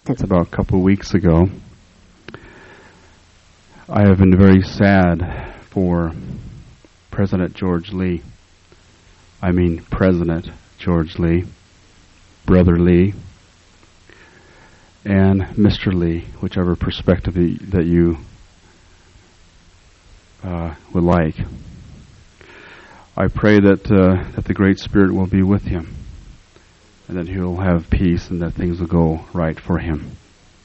It's about a couple of weeks ago. I have been very sad for President George Lee. I mean President George Lee, Brother Lee, and Mr. Lee, whichever perspective that you would like. I pray that the Great Spirit will be with him, and that he will have peace, and that things will go right for him.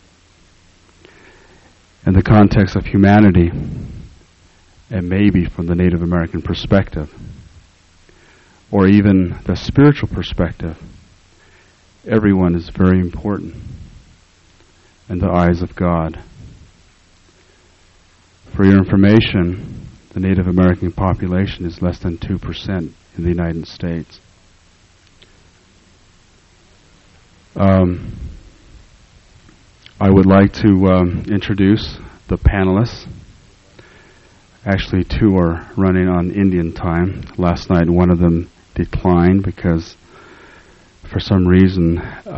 In the context of humanity, and maybe from the Native American perspective, or even the spiritual perspective, everyone is very important in the eyes of God. For your information, the Native American population is less than 2% in the United States. I would like to introduce the panelists. Actually, two are running on Indian time. Last night, one of them declined because, for some reason,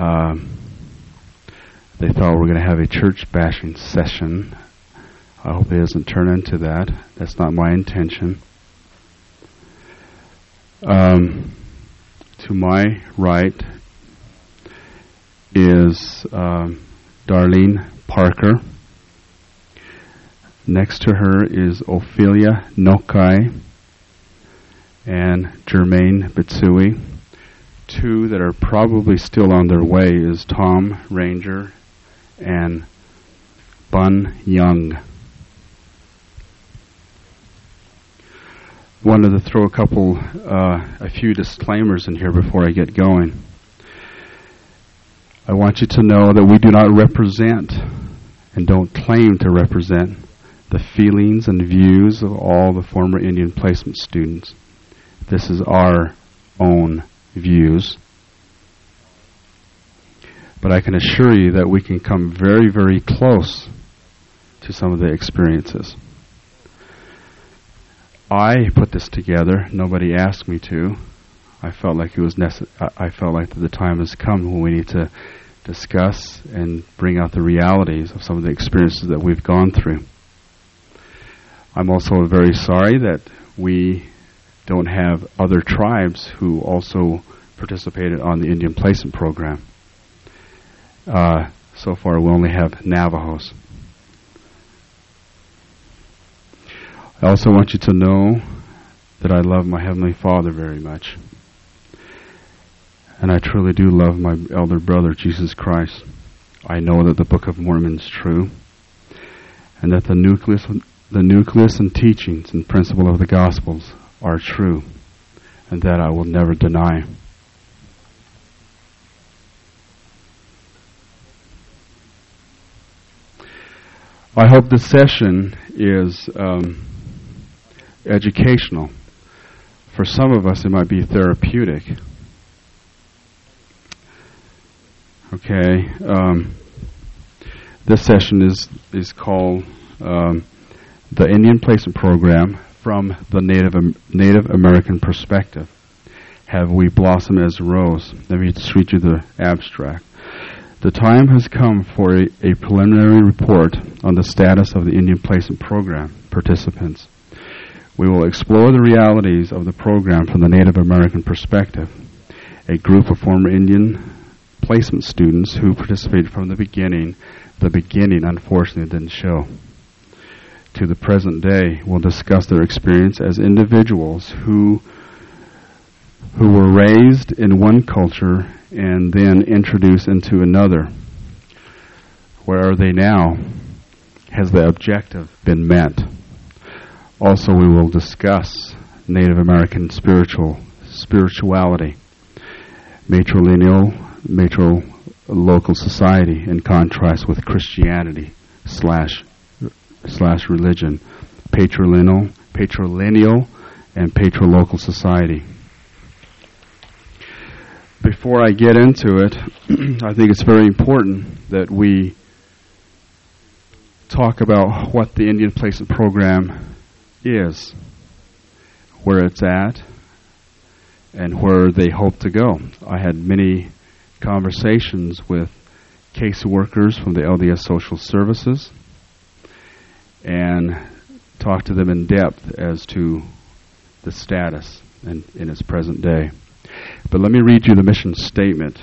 they thought we were going to have a church bashing session. I hope it doesn't turn into that. That's not my intention. To my right is Darlene Parker. Next to her is Ophelia Nokai and Jermaine Bitsui. Two that are probably still on their way is Tom Ranger and Bun Young. Wanted to throw a few disclaimers in here before I get going. I want you to know that we do not represent and don't claim to represent the feelings and views of all the former Indian placement students. This is our own views. But I can assure you that we can come very, very close to some of the experiences. I put this together. Nobody asked me to. I felt like it was I felt like the time has come when we need to discuss and bring out the realities of some of the experiences that we've gone through. I'm also very sorry that we don't have other tribes who also participated on the Indian placement program. So far, we only have Navajos. I also want you to know that I love my Heavenly Father very much. And I truly do love my elder brother, Jesus Christ. I know that the Book of Mormon is true, and that the nucleus and teachings and principle of the Gospels are true, and that I will never deny. I hope this session is educational. For some of us, it might be therapeutic. Okay. This session is called the Indian Placement Program from the Native American Perspective. Have we blossomed as a rose? Let me just read you the abstract. The time has come for a preliminary report on the status of the Indian Placement Program participants. We will explore the realities of the program from the Native American perspective. A group of former Indian placement students who participated from the beginning unfortunately didn't show, to the present day will discuss their experience as individuals who were raised in one culture and then introduced into another. Where are they now? Has the objective been met? Also, we will discuss Native American spirituality, matrilineal society in contrast with Christianity slash religion, patrilineal and patrilocal society. Before I get into it, I think it's very important that we talk about what the Indian Placement Program is, where it's at, and where they hope to go. I had many conversations with caseworkers from the LDS Social Services and talk to them in depth as to the status in its present day. But let me read you the mission statement.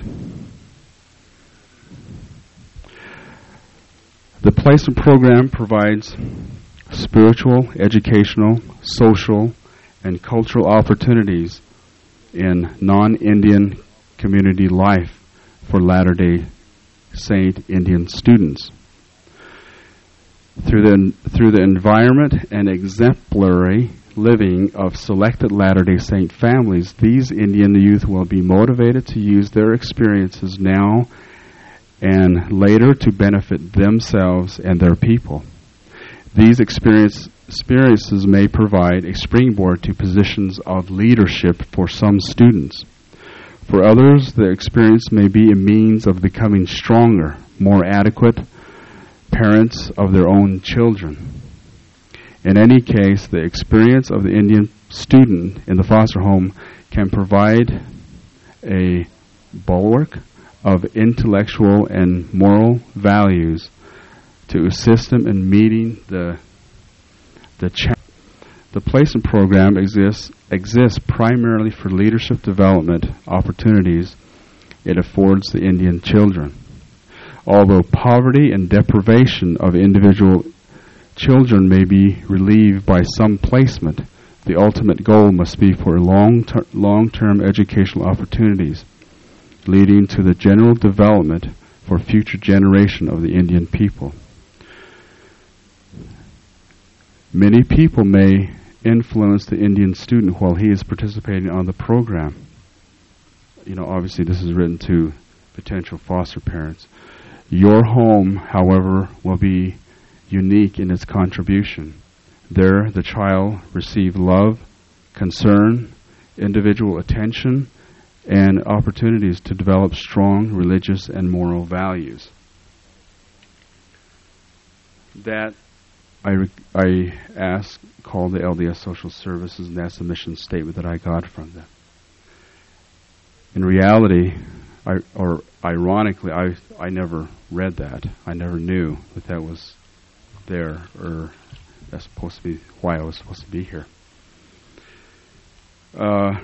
The placement program provides spiritual, educational, social, and cultural opportunities in non-Indian community life for Latter-day Saint Indian students. Through the environment and exemplary living of selected Latter-day Saint families, these Indian youth will be motivated to use their experiences now and later to benefit themselves and their people. These experiences may provide a springboard to positions of leadership for some students. For others, the experience may be a means of becoming stronger, more adequate parents of their own children. In any case, the experience of the Indian student in the foster home can provide a bulwark of intellectual and moral values to assist them in meeting the challenge. The placement program exists primarily for leadership development opportunities it affords the Indian children. Although poverty and deprivation of individual children may be relieved by some placement, the ultimate goal must be for long-term educational opportunities, leading to the general development for future generation of the Indian people. Many people may influence the Indian student while he is participating on the program. Obviously this is written to potential foster parents. Your home, however, will be unique in its contribution. There, the child receives love, concern, individual attention, and opportunities to develop strong religious and moral values. That I called the LDS Social Services, and that's the mission statement that I got from them. In reality, ironically, I never read that. I never knew that was there, or that's supposed to be why I was supposed to be here. I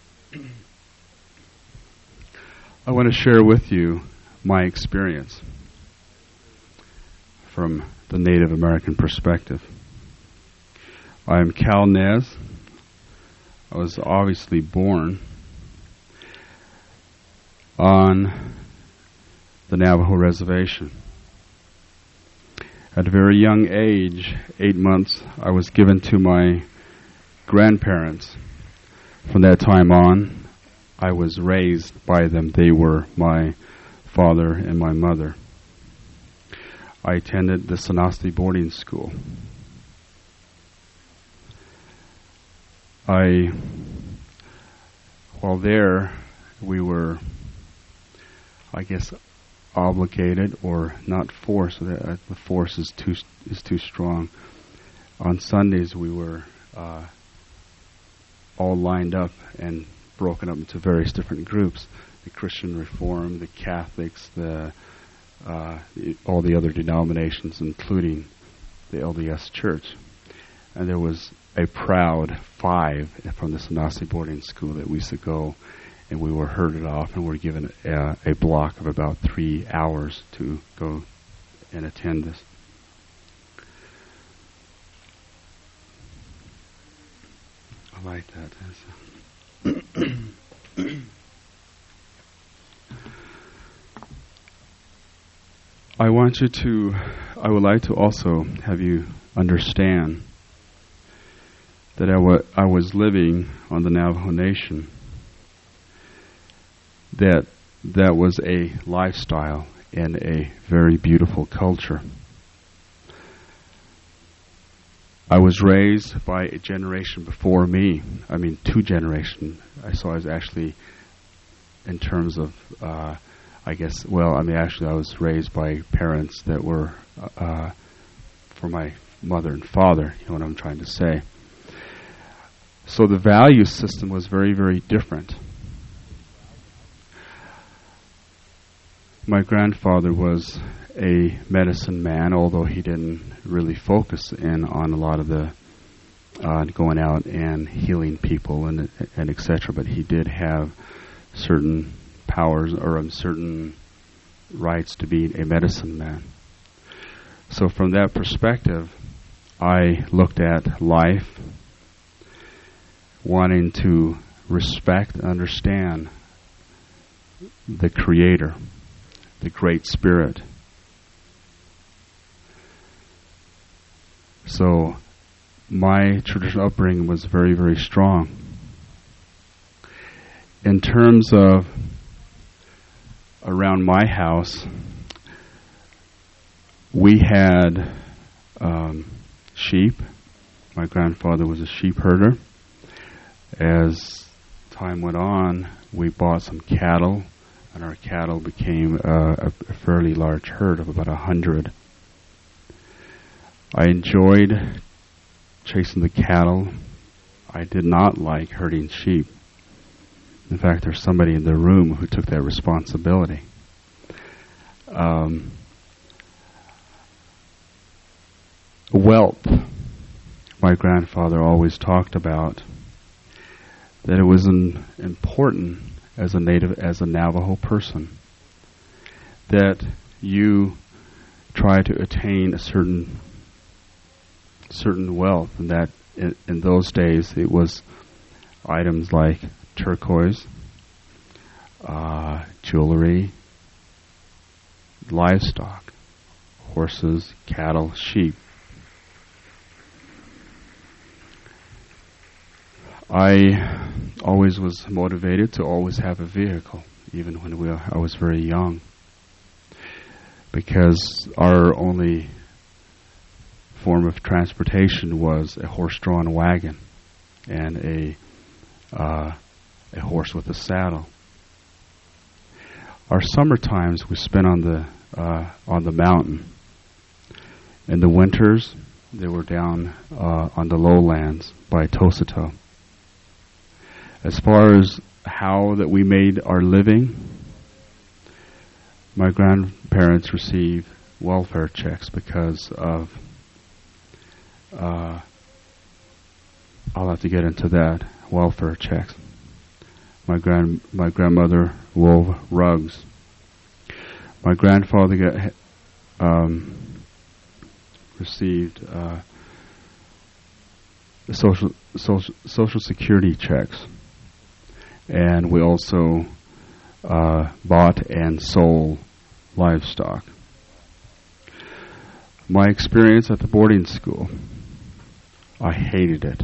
want to share with you my experience from the Native American perspective. I am Cal Nez. I was obviously born on the Navajo reservation. At a very young age, 8 months, I was given to my grandparents. From that time on, I was raised by them. They were my father and my mother. I attended the Sanasti boarding school. While there, we were, I guess, obligated or not forced. The force is too strong. On Sundays, we were all lined up and broken up into various different groups: the Christian Reformed, the Catholics, all the other denominations, including the LDS Church. And there was a proud 5 from the Sanasti boarding school that we used to go, and we were herded off and were given a block of about 3 hours to go and attend this. I like that. I would like to also have you understand that I was living on the Navajo Nation, that was a lifestyle and a very beautiful culture. I was raised by a generation before me. 2 generations. So I was actually, in terms of, I was raised by parents that were for my mother and father, you know what I'm trying to say. So the value system was very, very different. My grandfather was a medicine man, although he didn't really focus in on a lot of the going out and healing people and etc. But he did have certain powers or certain rights to be a medicine man. So from that perspective, I looked at life, wanting to respect and understand the Creator, the Great Spirit. So my traditional upbringing was very, very strong. In terms of around my house, we had sheep. My grandfather was a sheep herder. As time went on, we bought some cattle, and our cattle became a fairly large herd of about 100. I enjoyed chasing the cattle. I did not like herding sheep. In fact, there's somebody in the room who took that responsibility. Wealth. My grandfather always talked about that it was important as a Navajo person that you try to attain a certain wealth, and that in those days it was items like turquoise, jewelry, livestock, horses, cattle, sheep. I always was motivated to always have a vehicle, even when I was very young, because our only form of transportation was a horse-drawn wagon and a horse with a saddle. Our summer times we spent on the mountain. In the winters, they were down on the lowlands by Tosato. As far as how that we made our living, my grandparents received welfare checks because of I'll have to get into that, welfare checks. My grandmother wove rugs. My grandfather received social security checks, and we also bought and sold livestock. My experience at the boarding school, I hated it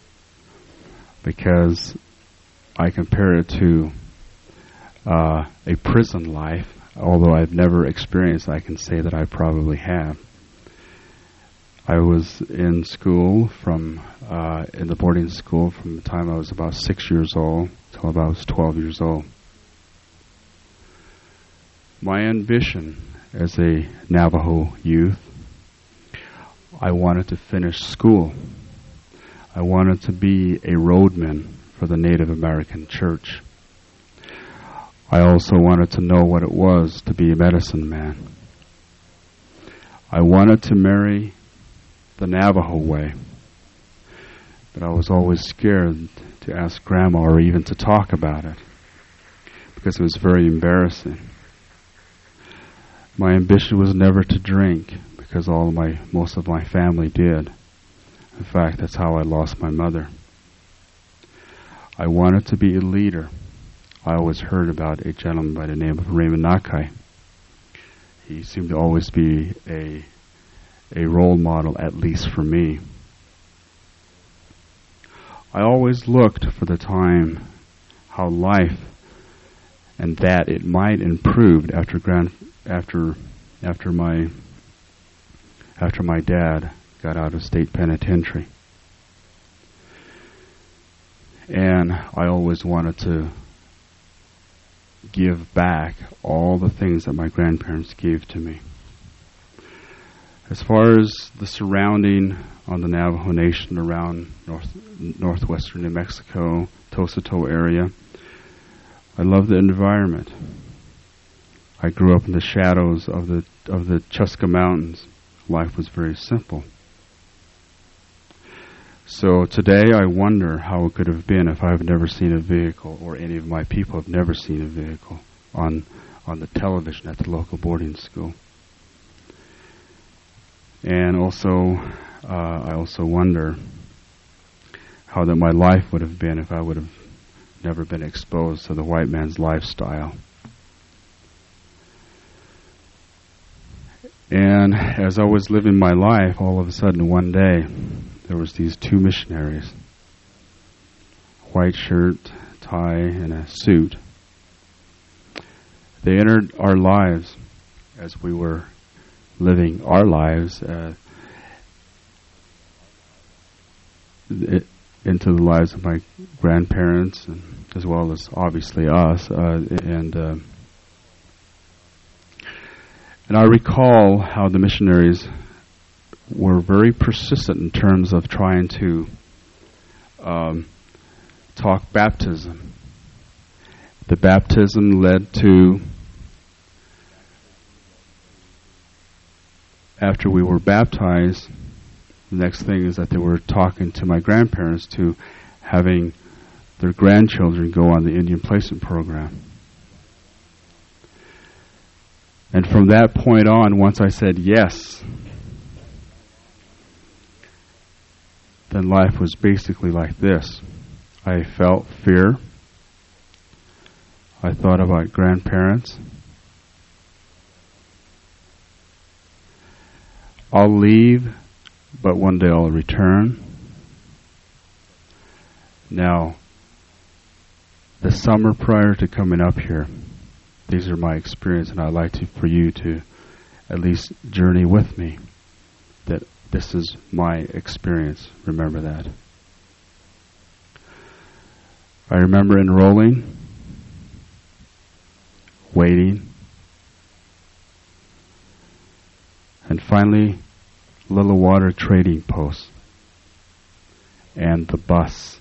because I compare it to a prison life. Although I've never experienced, I can say that I probably have. I was in school in the boarding school from the time I was about 6 years old till about I was 12 years old. My ambition as a Navajo youth, I wanted to finish school. I wanted to be a roadman for the Native American Church. I also wanted to know what it was to be a medicine man. I wanted to marry the Navajo way, but I was always scared to ask Grandma or even to talk about it because it was very embarrassing. My ambition was never to drink because most of my family did. In fact, that's how I lost my mother. I wanted to be a leader. I always heard about a gentleman by the name of Raymond Nakai. He seemed to always be a role model, at least for me. I always looked for the time how life and that it might improve after my dad got out of state penitentiary. And I always wanted to give back all the things that my grandparents gave to me. As far as the surrounding on the Navajo Nation around northwestern New Mexico, Tosato area, I love the environment. I grew up in the shadows of the Chuska Mountains. Life was very simple. So today I wonder how it could have been if I've never seen a vehicle, or any of my people have never seen a vehicle on the television at the local boarding school. And also, I also wonder how that my life would have been if I would have never been exposed to the white man's lifestyle. And as I was living my life, all of a sudden one day, there was these two missionaries, white shirt, tie, and a suit. They entered our lives as we were living our lives into the lives of my grandparents, and as well as obviously us. And I recall how the missionaries were very persistent in terms of trying to talk baptism. The baptism led to, after we were baptized, the next thing is that they were talking to my grandparents to having their grandchildren go on the Indian Placement Program. And from that point on, once I said yes, then life was basically like this. I felt fear. I thought about grandparents. I'll leave, but one day I'll return. Now, the summer prior to coming up here, these are my experience, and I'd like for you to at least journey with me, that this is my experience. Remember that. I remember enrolling, waiting, and finally, Little Water Trading Post and the bus.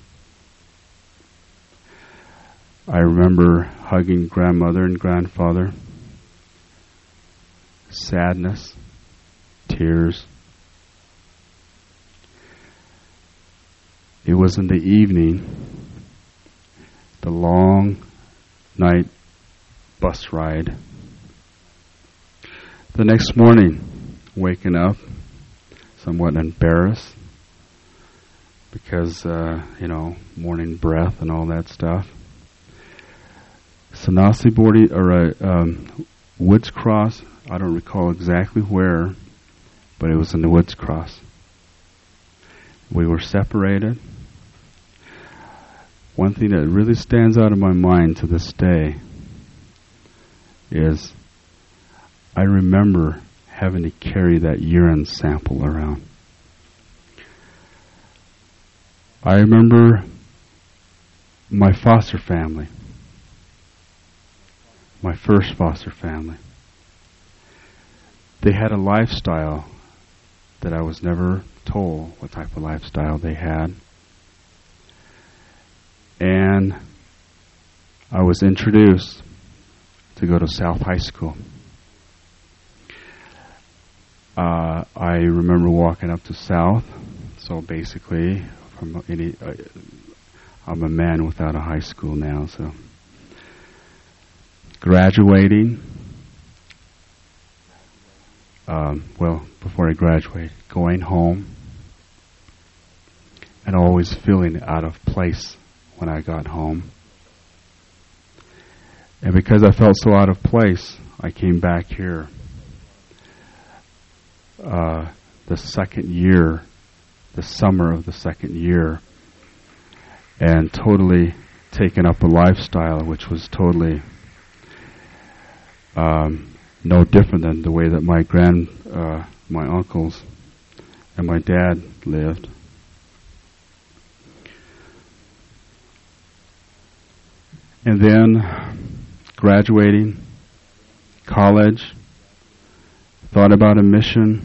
I remember hugging grandmother and grandfather, sadness, tears. It was in the evening, the long night bus ride. The next morning, waking up, somewhat embarrassed because, morning breath and all that stuff. Sanasi boarding, or Woods Cross, I don't recall exactly where, but it was in the Woods Cross. We were separated. One thing that really stands out in my mind to this day is I remember having to carry that urine sample around. I remember my foster family, my first foster family. They had a lifestyle that I was never told what type of lifestyle they had. And I was introduced to go to South High School. I remember walking up to South, so basically, I'm a man without a high school now, so graduating, before I graduated, going home, and always feeling out of place when I got home. And because I felt so out of place, I came back here the second year, the summer of the second year, and totally taken up a lifestyle which was totally no different than the way that my uncles and my dad lived. And then graduating, college, thought about a mission.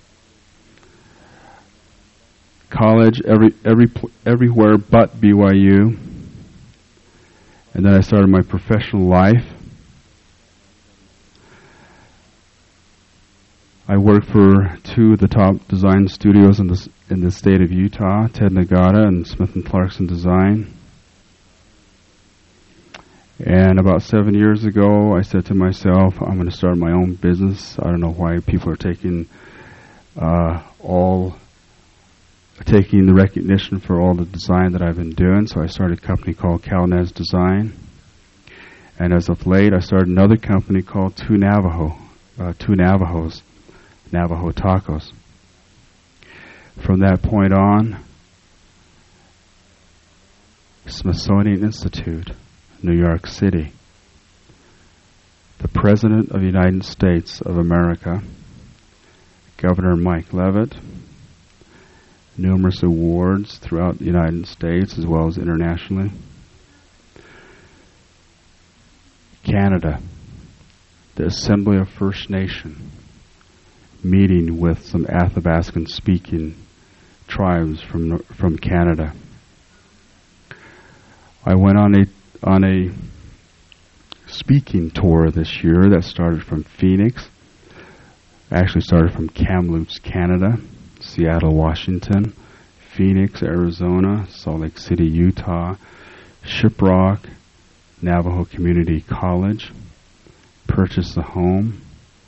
College, everywhere but BYU. And then I started my professional life. I work for two of the top design studios in the state of Utah, Ted Nagata and Smith & Clarkson Design. And about 7 years ago, I said to myself, I'm going to start my own business. I don't know why people are taking the recognition for all the design that I've been doing. So I started a company called Calnez Design. And as of late, I started another company called Two Navajos, Navajo Tacos. From that point on, Smithsonian Institute, New York City. The President of the United States of America, Governor Mike Leavitt, numerous awards throughout the United States as well as internationally. Canada, the Assembly of First Nation, meeting with some Athabascan-speaking tribes from Canada. I went on a speaking tour this year that started from Phoenix. Actually started from Kamloops, Canada, Seattle, Washington, Phoenix, Arizona, Salt Lake City, Utah, Shiprock, Navajo Community College, purchased a home.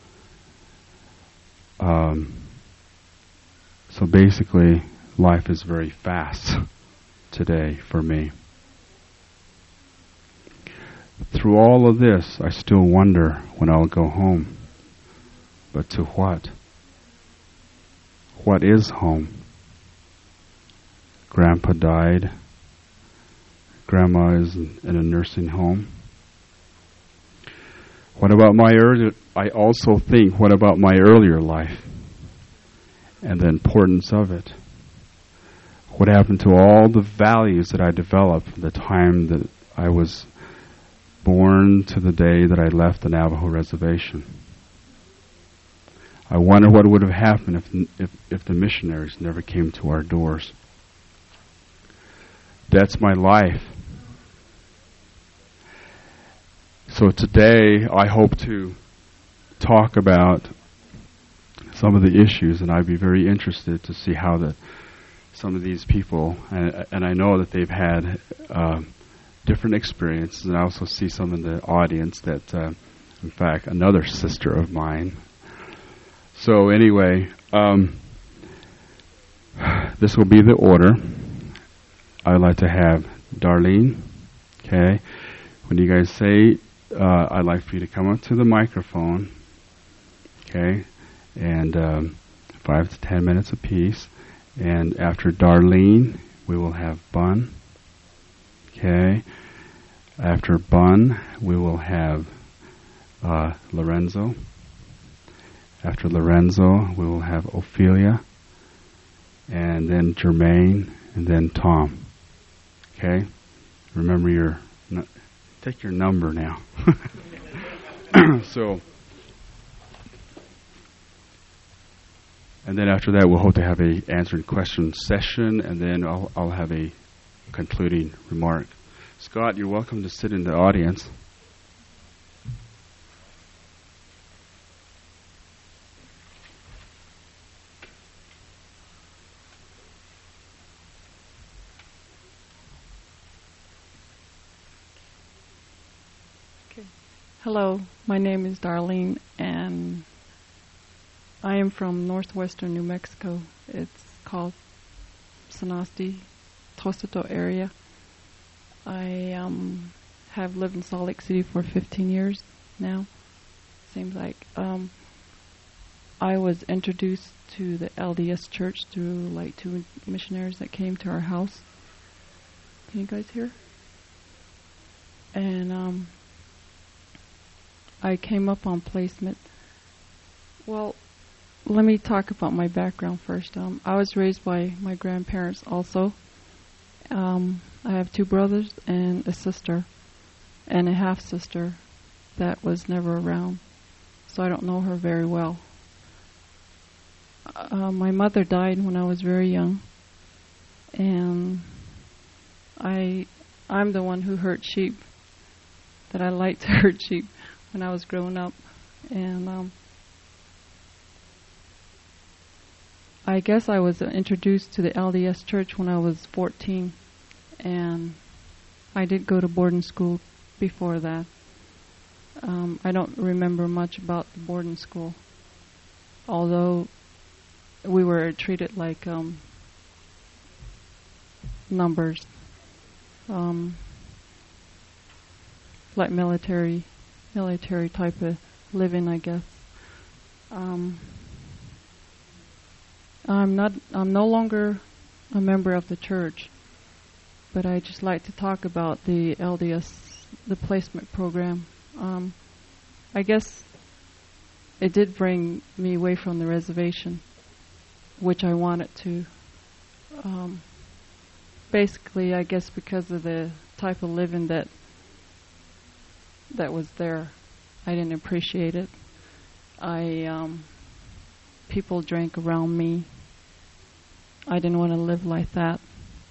So basically, life is very fast today for me. Through all of this, I still wonder when I'll go home. But to what? What is home? Grandpa died. Grandma is in a nursing home. What about I also think, what about my earlier life and the importance of it? What happened to all the values that I developed from the time that I was born to the day that I left the Navajo reservation? I wonder what would have happened if the missionaries never came to our doors. That's my life. So today I hope to talk about some of the issues, and I'd be very interested to see how some of these people, and I know that they've had different experiences, and I also see some in the audience that, in fact, another sister of mine. So anyway, this will be the order. I'd like to have Darlene, okay? When you guys say, I'd like for you to come up to the microphone, okay? And 5 to 10 minutes apiece. And after Darlene, we will have Bun, okay? After Bun, we will have Lorenzo. After Lorenzo, we will have Ophelia, and then Jermaine, and then Tom. Okay? Remember take your number now. So, and then after that, we'll hope to have a answering question session, and then I'll have a concluding remark. Scott, you're welcome to sit in the audience. Hello, my name is Darlene, and I am from northwestern New Mexico. It's called Sanasti, Tosito area. I have lived in Salt Lake City for 15 years now. Seems like I was introduced to the LDS church through like two missionaries that came to our house. Can you guys hear? And I came up on placement. Well, let me talk about my background first. I was raised by my grandparents also. I have two brothers and a sister and a half-sister that was never around, so I don't know her very well. My mother died when I was very young, and I'm the one who hurt sheep, that I liked to hurt sheep when I was growing up. And I guess I was introduced to the LDS Church when I was 14, and I did go to boarding school before that. I don't remember much about the boarding school, although we were treated like numbers, like military type of living, I guess. I'm no longer a member of the church, but I just like to talk about the LDS, the placement program. I guess it did bring me away from the reservation, which I wanted to. Basically, I guess because of the type of living that was there, I didn't appreciate it. People drank around me. I didn't want to live like that.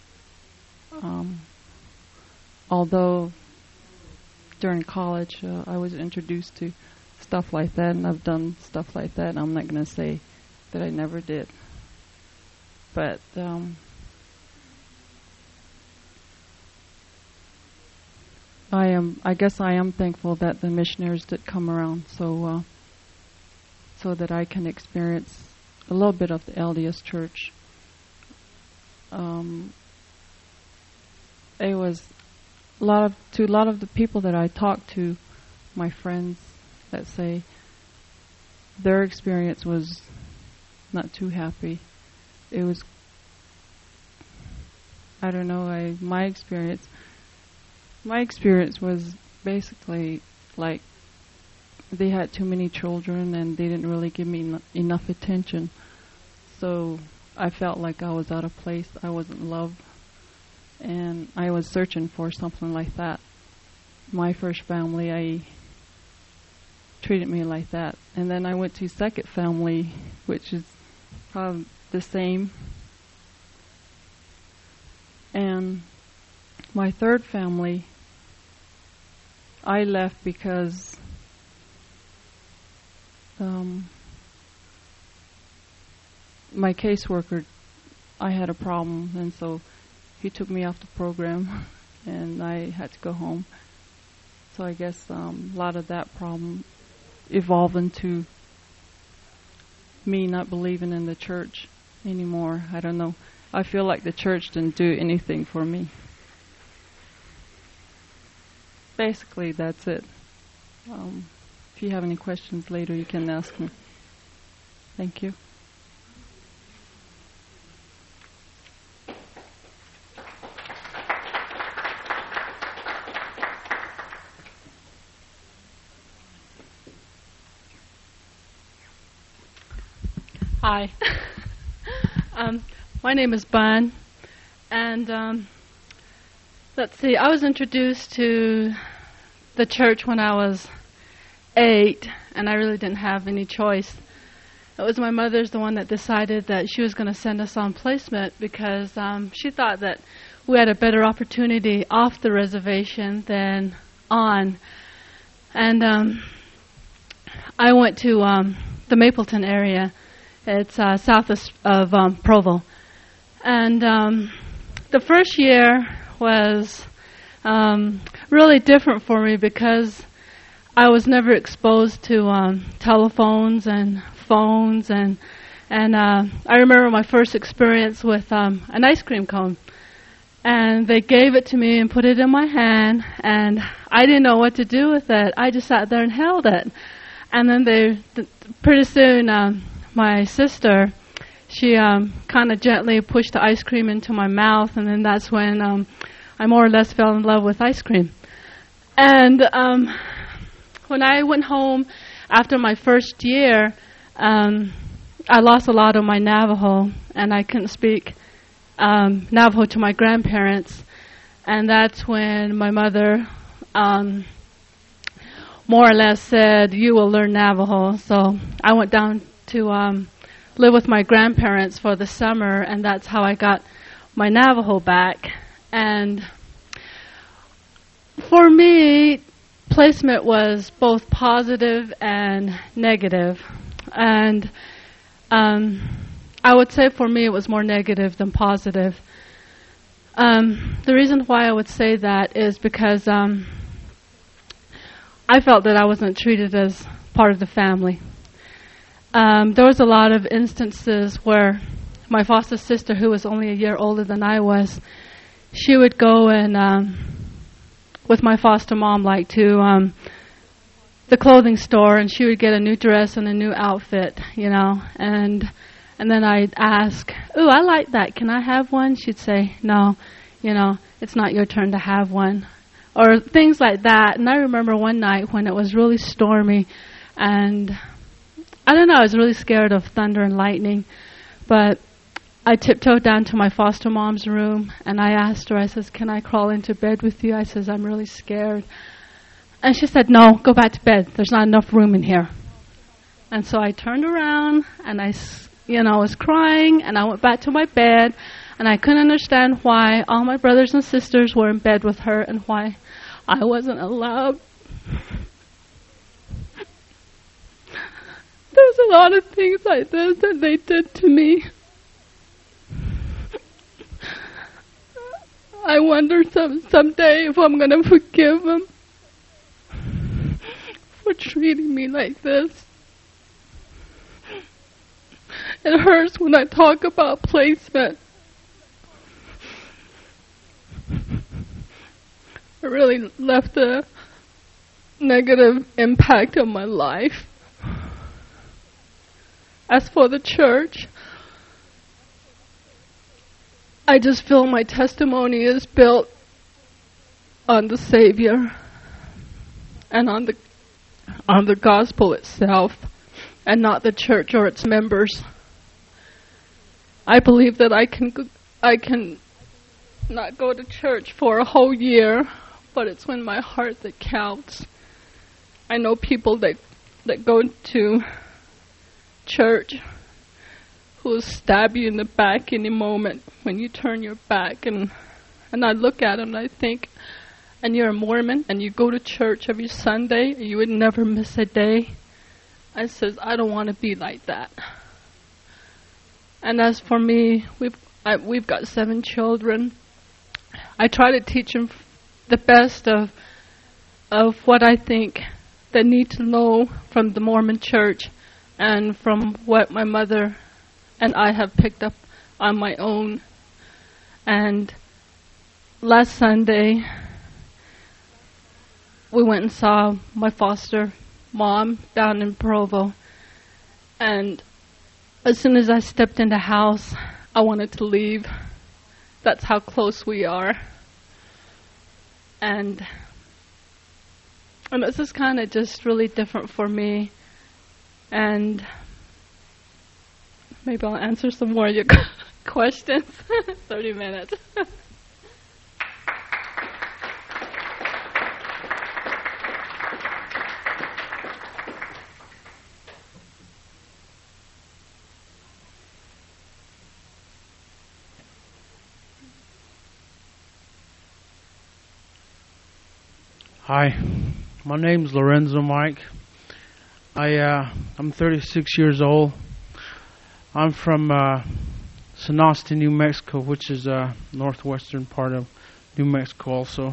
Although during college I was introduced to stuff like that, and I've done stuff like that. I'm not going to say that I never did. But I guess I am thankful that the missionaries did come around, so that I can experience a little bit of the LDS Church. It was a lot of the people that I talked to, my friends, let's say, their experience was not too happy. It was, I don't know, my experience was basically like they had too many children and they didn't really give me enough attention. So I felt like I was out of place. I wasn't loved. And I was searching for something like that. My first family, treated me like that. And then I went to second family, which is probably the same. And my third family, I left because my caseworker, I had a problem, and so he took me off the program, and I had to go home. So I guess a lot of that problem evolved into me not believing in the church anymore. I don't know. I feel like the church didn't do anything for me. Basically, that's it. If you have any questions later, you can ask me. Thank you. Hi. My name is Bun, and let's see, I was introduced to the church when I was 8, and I really didn't have any choice. It was my mother's the one that decided that she was going to send us on placement because she thought that we had a better opportunity off the reservation than on. And I went to the Mapleton area. It's south of Provo. And the first year was really different for me because I was never exposed to telephones and phones. And I remember my first experience with an ice cream cone. And they gave it to me and put it in my hand, and I didn't know what to do with it. I just sat there and held it. And then pretty soon, my sister, she kind of gently pushed the ice cream into my mouth, and then that's when I more or less fell in love with ice cream. And when I went home after my first year, I lost a lot of my Navajo, and I couldn't speak Navajo to my grandparents. And that's when my mother more or less said, "You will learn Navajo." So I went down to live with my grandparents for the summer, and that's how I got my Navajo back. And for me, placement was both positive and negative. And I would say for me it was more negative than positive. The reason why I would say that is because I felt that I wasn't treated as part of the family. There was a lot of instances where my foster sister, who was only a year older than I was, she would go and with my foster mom, like to the clothing store, and she would get a new dress and a new outfit, you know, and then I'd ask, "Ooh, I like that. Can I have one?" She'd say, "No, you know, it's not your turn to have one," or things like that. And I remember one night when it was really stormy, and I don't know, I was really scared of thunder and lightning, but I tiptoed down to my foster mom's room, and I asked her, I says, "Can I crawl into bed with you?" I says, "I'm really scared." And she said, "No, go back to bed. There's not enough room in here." And so I turned around, and I was crying, and I went back to my bed, and I couldn't understand why all my brothers and sisters were in bed with her and why I wasn't allowed. There's a lot of things like this that they did to me. I wonder someday if I'm going to forgive them for treating me like this. It hurts when I talk about placement. It really left a negative impact on my life. As for the church, I just feel my testimony is built on the Savior and on the gospel itself, and not the church or its members. I believe that I can not go to church for a whole year, but it's when my heart that counts. I know people that go to church who will stab you in the back any moment when you turn your back, and I look at them and I think, and you're a Mormon and you go to church every Sunday and you would never miss a day. I says, I don't want to be like that. And as for me, we've got 7 children. I try to teach them the best of what I think they need to know from the Mormon church and from what my mother and I have picked up on my own. And last Sunday, we went and saw my foster mom down in Provo. And as soon as I stepped in the house, I wanted to leave. That's how close we are. And this is kind of just really different for me. And maybe I'll answer some more of your questions. 30 minutes. Hi, my name's Lorenzo Mike. I'm 36 years old. I'm from Sanasti, New Mexico, which is northwestern part of New Mexico also.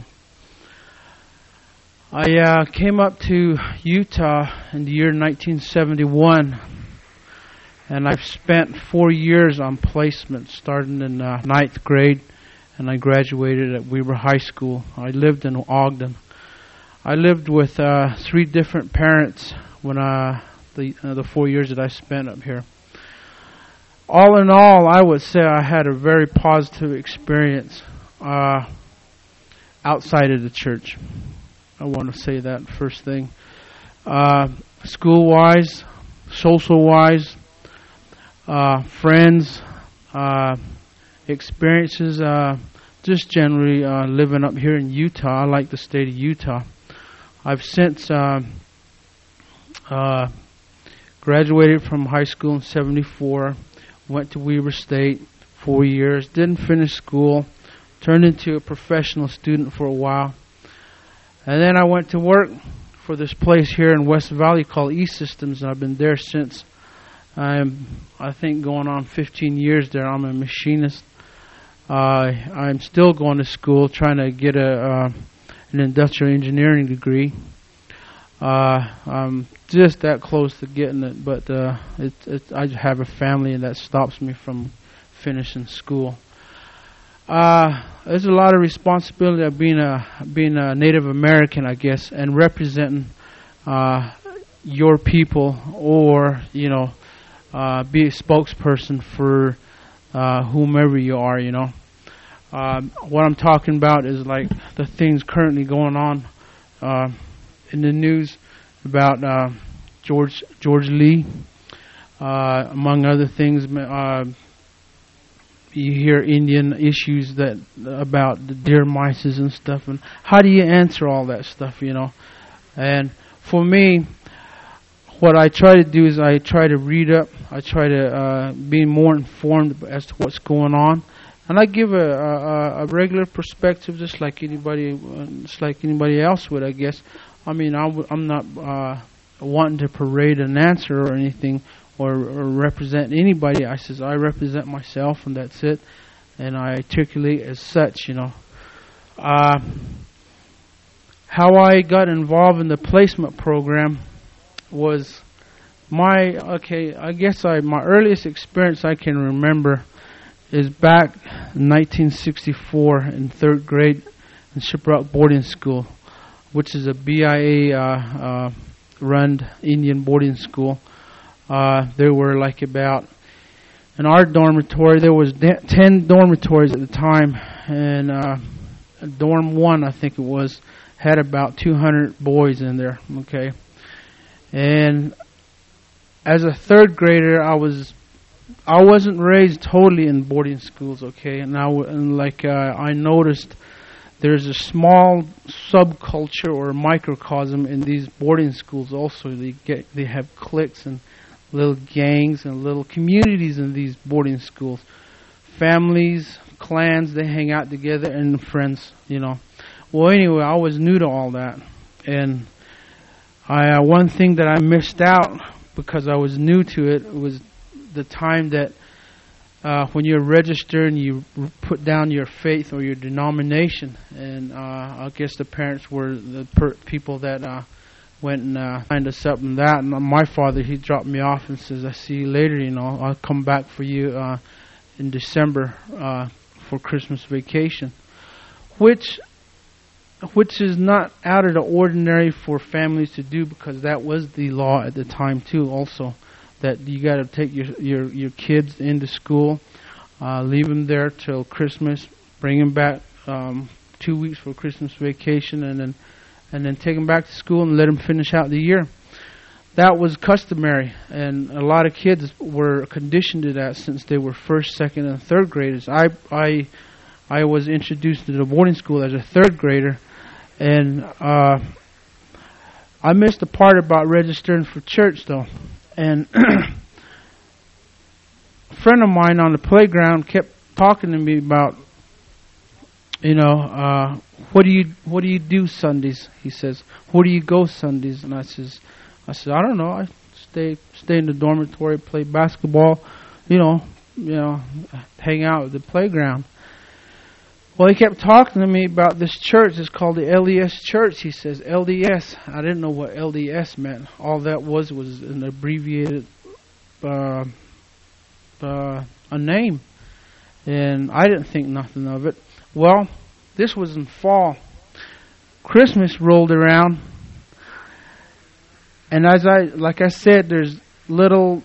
I came up to Utah in the year 1971, and I've spent 4 years on placement, starting in 9th grade, and I graduated at Weber High School. I lived in Ogden. I lived with 3 different parents when the 4 years that I spent up here. All in all, I would say I had a very positive experience outside of the church. I want to say that first thing. School-wise, social-wise, friends, experiences, just generally living up here in Utah. I like the state of Utah. I've since graduated from high school in 74, went to Weber State 4 years, didn't finish school, turned into a professional student for a while. And then I went to work for this place here in West Valley called E-Systems, and I've been there since I think going on 15 years there. I'm a machinist. I'm still going to school, trying to get an industrial engineering degree. I'm just that close to getting it, but I have a family, and that stops me from finishing school. There's a lot of responsibility of being a Native American, I guess, and representing your people, or be a spokesperson for whomever you are. What I'm talking about is like the things currently going on in the news about George Lee, among other things. You hear Indian issues about the deer mices and stuff, and how do you answer all that stuff, And for me, what I try to do is I try to read up, I try to be more informed as to what's going on, and I give a regular perspective, just like anybody else would, I guess. I mean, I'm not wanting to parade an answer or anything, or represent anybody. I represent myself, and that's it, and I articulate as such. How I got involved in the placement program was my earliest experience I can remember is back in 1964 in 3rd grade in Shiprock Boarding School, which is a BIA run Indian boarding school. There were like about, in our dormitory, there was 10 dormitories at the time, and dorm 1, I think it was, had about 200 boys in there, okay? And as a 3rd grader, I wasn't raised totally in boarding schools, okay? And I noticed there's a small subculture or microcosm in these boarding schools also. They have cliques and little gangs and little communities in these boarding schools. Families, clans, they hang out together, and friends, Well, anyway, I was new to all that. And one thing that I missed out because I was new to it was the time that when you're registered and you put down your faith or your denomination. And I guess the parents were the people that went and signed us up in that. And my father, he dropped me off and says, "I see you later, I'll come back for you in December for Christmas vacation," which is not out of the ordinary for families to do, because that was the law at the time too also, that you got to take your kids into school, leave them there till Christmas, bring them back 2 weeks for Christmas vacation, and then take them back to school and let them finish out the year. That was customary, and a lot of kids were conditioned to that since they were 1st, 2nd, and 3rd graders. I was introduced to the boarding school as a 3rd grader, and I missed the part about registering for church though. And a friend of mine on the playground kept talking to me about, what do you do Sundays? He says, "Where do you go Sundays?" And I said, "I don't know. I stay in the dormitory, play basketball, hang out at the playground." Well, he kept talking to me about this church. It's called the LDS Church. He says, LDS. I didn't know what LDS meant. All that was an abbreviated a name. And I didn't think nothing of it. Well, this was in fall. Christmas rolled around. And like I said, there's little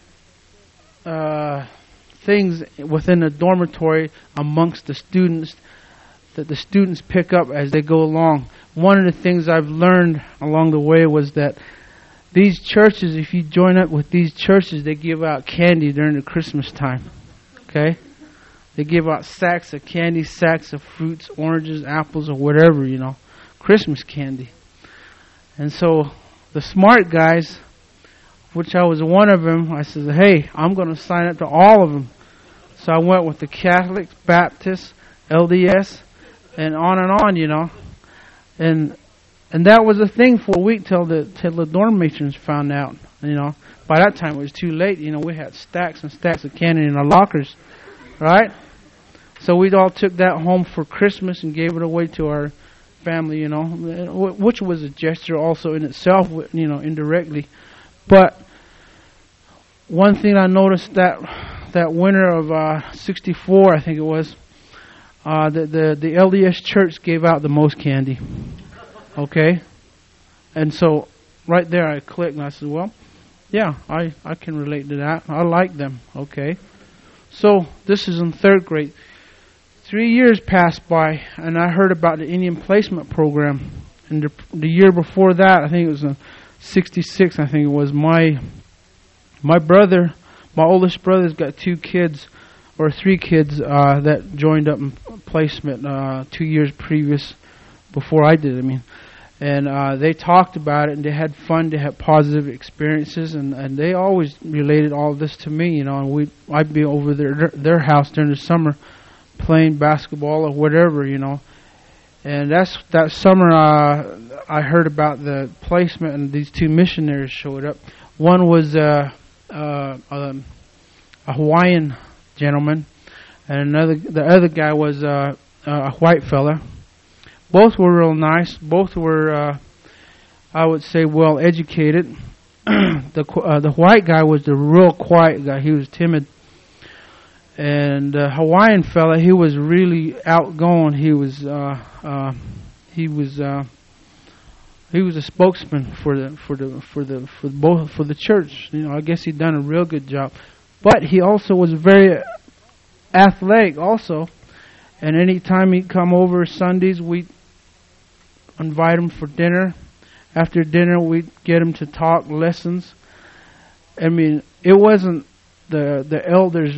things within the dormitory amongst the students that the students pick up as they go along. One of the things I've learned along the way was that these churches, if you join up with these churches, they give out candy during the Christmas time. Okay? They give out sacks of candy, sacks of fruits, oranges, apples, or whatever, Christmas candy. And so the smart guys, which I was one of them, I said, "Hey, I'm going to sign up to all of them." So I went with the Catholics, Baptists, LDS, and on, And And that was a thing for a week till the dorm matrons found out. By that time it was too late. We had stacks and stacks of candy in our lockers, right? So we all took that home for Christmas and gave it away to our family, which was a gesture also in itself, indirectly. But one thing I noticed that winter of '64, I think it was, the LDS church gave out the most candy. Okay, and so right there I clicked and I said, well, yeah, I can relate to that. I like them. Okay, so this is in 3rd grade. 3 years passed by, and I heard about the Indian Placement Program. And the year before that, I think it was in '66. I think it was my brother, my oldest brother's got 2 kids or 3 kids that joined up in placement 2 years previous before I did. And they talked about it, and they had fun. They had positive experiences, and they always related all of this to me. And I'd be over their house during the summer, playing basketball or whatever. And that summer I heard about the placement, and these 2 missionaries showed up. One was a Hawaiian gentleman, and the other guy was a white fella. Both were real nice. Both were, I would say, well educated. The white guy was the real quiet guy. He was timid. And the Hawaiian fella, he was really outgoing. He was a spokesman for the church. I guess he'd done a real good job. But he also was very athletic also. And any time he'd come over Sundays, we'd invite him for dinner. After dinner, we'd get him to talk lessons. It wasn't the elders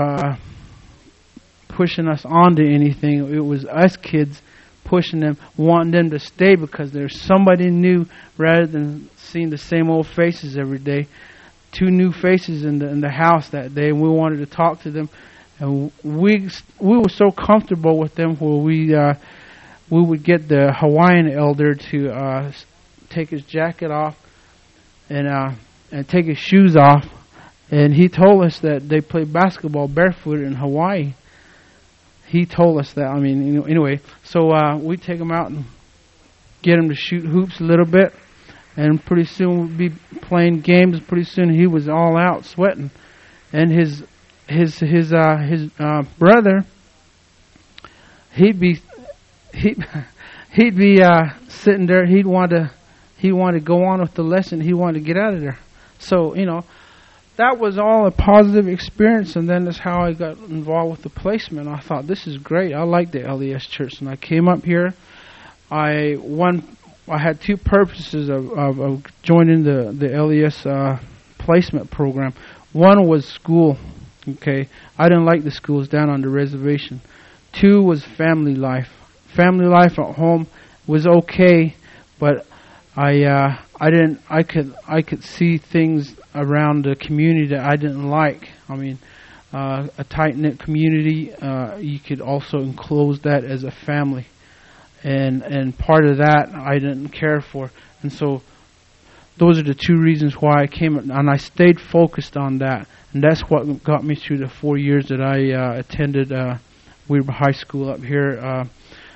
pushing us onto anything. It was us kids pushing them, wanting them to stay because there's somebody new, rather than seeing the same old faces every day. 2 new faces in the house that day, and we wanted to talk to them. And we were so comfortable with them where we would get the Hawaiian elder to take his jacket off and take his shoes off. And he told us that they play basketball barefoot in Hawaii. He told us that. Anyway. So we take him out and get him to shoot hoops a little bit, and pretty soon we'd be playing games. Pretty soon he was all out sweating, and his brother, he'd be sitting there. He wanted to go on with the lesson. He wanted to get out of there. So that was all a positive experience, and then that's how I got involved with the placement. I thought, this is great. I like the LDS Church, and I came up here. I had 2 purposes of joining the LDS placement program. One was school. Okay, I didn't like the schools down on the reservation. 2 was family life. Family life at home was okay, but I could see things around the community that I didn't like. A tight-knit community, you could also enclose that as a family. And part of that I didn't care for. And so those are the 2 reasons why I came, and I stayed focused on that. And that's what got me through the 4 years that I attended Weber High School up here.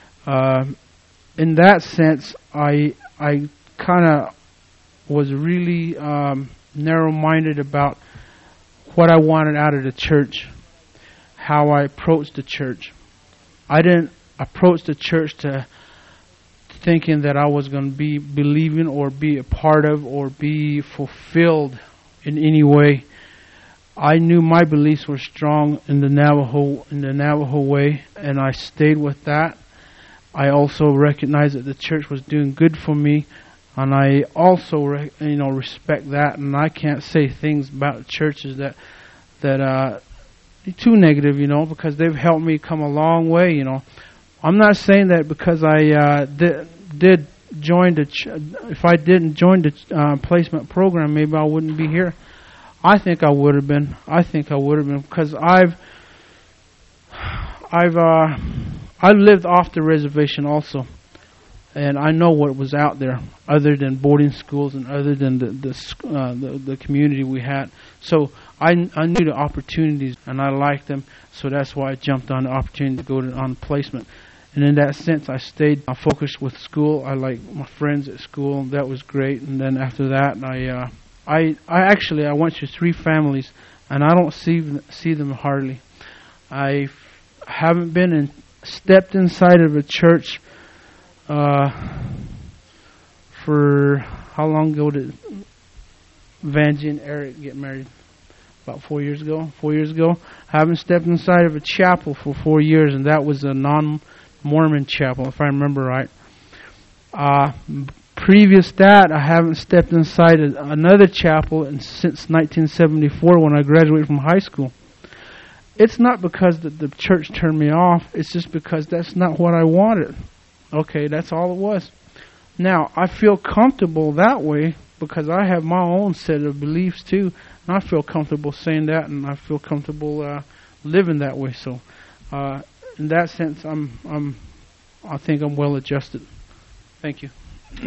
In that sense, I kind of was really narrow-minded about what I wanted out of the church, how I approached the church. I didn't approach the church to thinking that I was going to be believing or be a part of or be fulfilled in any way. I knew my beliefs were strong in the Navajo way, and I stayed with that. I also recognized that the church was doing good for me, and I also respect that. And I can't say things about churches that too negative, because they've helped me come a long way. I'm not saying that because I did join if I didn't join the placement program, maybe I wouldn't be here. I think I would have been. Because I lived off the reservation also, and I know what was out there, other than boarding schools and other than the community we had. So I knew the opportunities, and I liked them. So that's why I jumped on the opportunity to go on placement. And in that sense, I stayed focused with school. I liked my friends at school. That was great. And then after that, I went to 3 families, and I don't see them hardly. I haven't stepped inside of a church for how long ago did Vanjie and Eric get married? About 4 years ago. 4 years ago. I haven't stepped inside of a chapel for 4 years, and that was a non-Mormon chapel, if I remember right. Previous that, I haven't stepped inside another chapel since 1974 when I graduated from high school. It's not because the church turned me off. It's just because that's not what I wanted. Okay, that's all it was. Now, I feel comfortable that way because I have my own set of beliefs too, and I feel comfortable saying that, and I feel comfortable living that way. So, in that sense, I think I'm well adjusted. Thank you.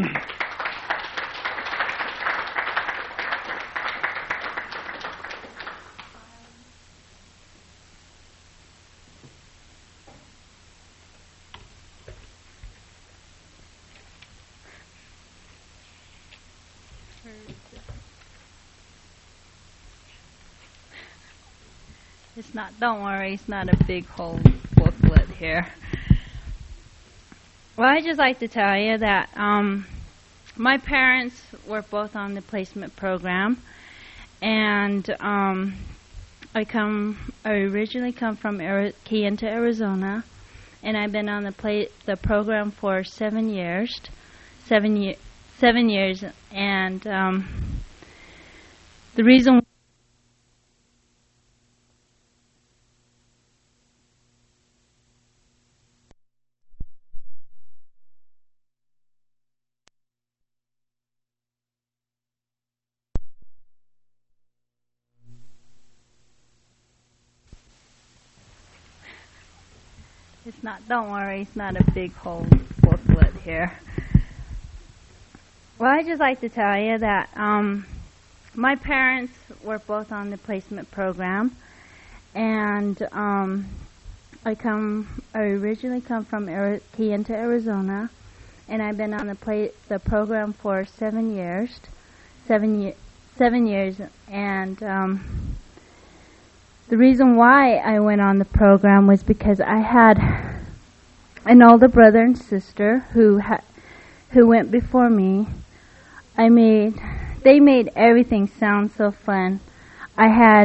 It's not, don't worry, it's not a big whole booklet here. Well, I'd just like to tell you that my parents were both on the placement program, and I originally come from Kayenta, Arizona, and I've been on the program for 7 years. 7 years, and the reason. It's not, don't worry, it's not a big whole booklet here. Well, I'd just like to tell you that my parents were both on the placement program, and I originally come from Kayenta, Arizona, and I've been on the program for 7 years. 7 years, and the reason why I went on the program was because I had an older brother and sister who went before me. They made everything sound so fun. I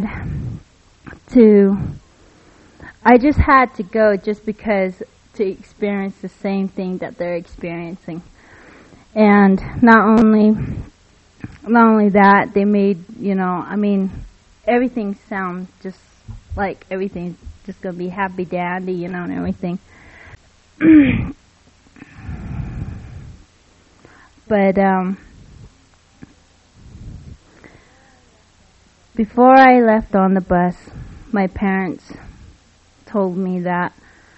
just had to go just because to experience the same thing that they're experiencing. And not only that, they made, everything sound just like everything's just going to be happy dandy, and everything. But before I left on the bus, my parents told me that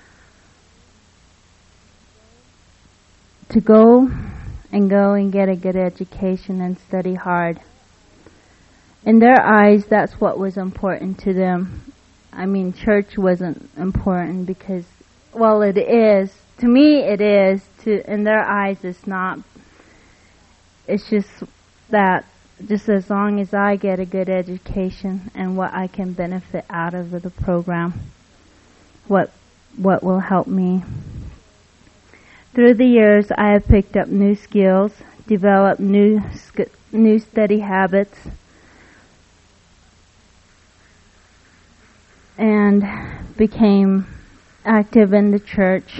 to go and get a good education and study hard. In their eyes, that's what was important to them. Church wasn't important because, well, it is. To me, it is. In their eyes, it's not. It's just that just as long as I get a good education and what I can benefit out of the program, what will help me. Through the years, I have picked up new skills, developed new study habits, and became active in the church.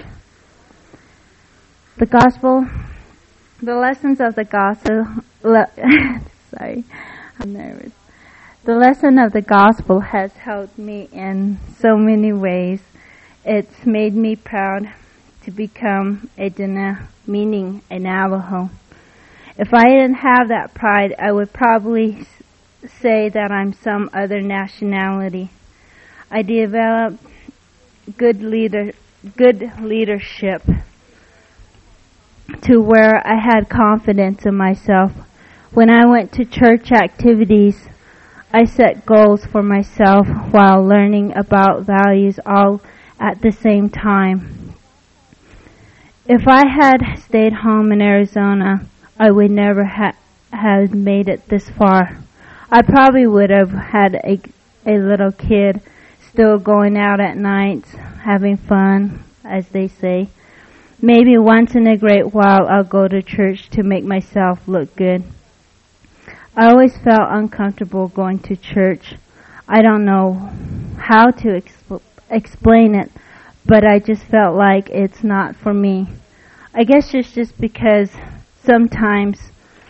The lessons of the gospel, sorry, I'm nervous. The lesson of the gospel has helped me in so many ways. It's made me proud to become a Dene, meaning a Navajo. If I didn't have that pride, I would probably say that I'm some other nationality. I developed good leadership to where I had confidence in myself. When I went to church activities, I set goals for myself while learning about values all at the same time. If I had stayed home in Arizona, I would never have made it this far. I probably would have had a little kid still going out at nights, having fun, as they say. Maybe once in a great while I'll go to church to make myself look good. I always felt uncomfortable going to church. I don't know how to explain it, but I just felt like it's not for me. I guess it's just because sometimes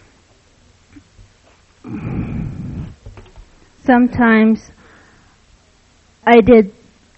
I did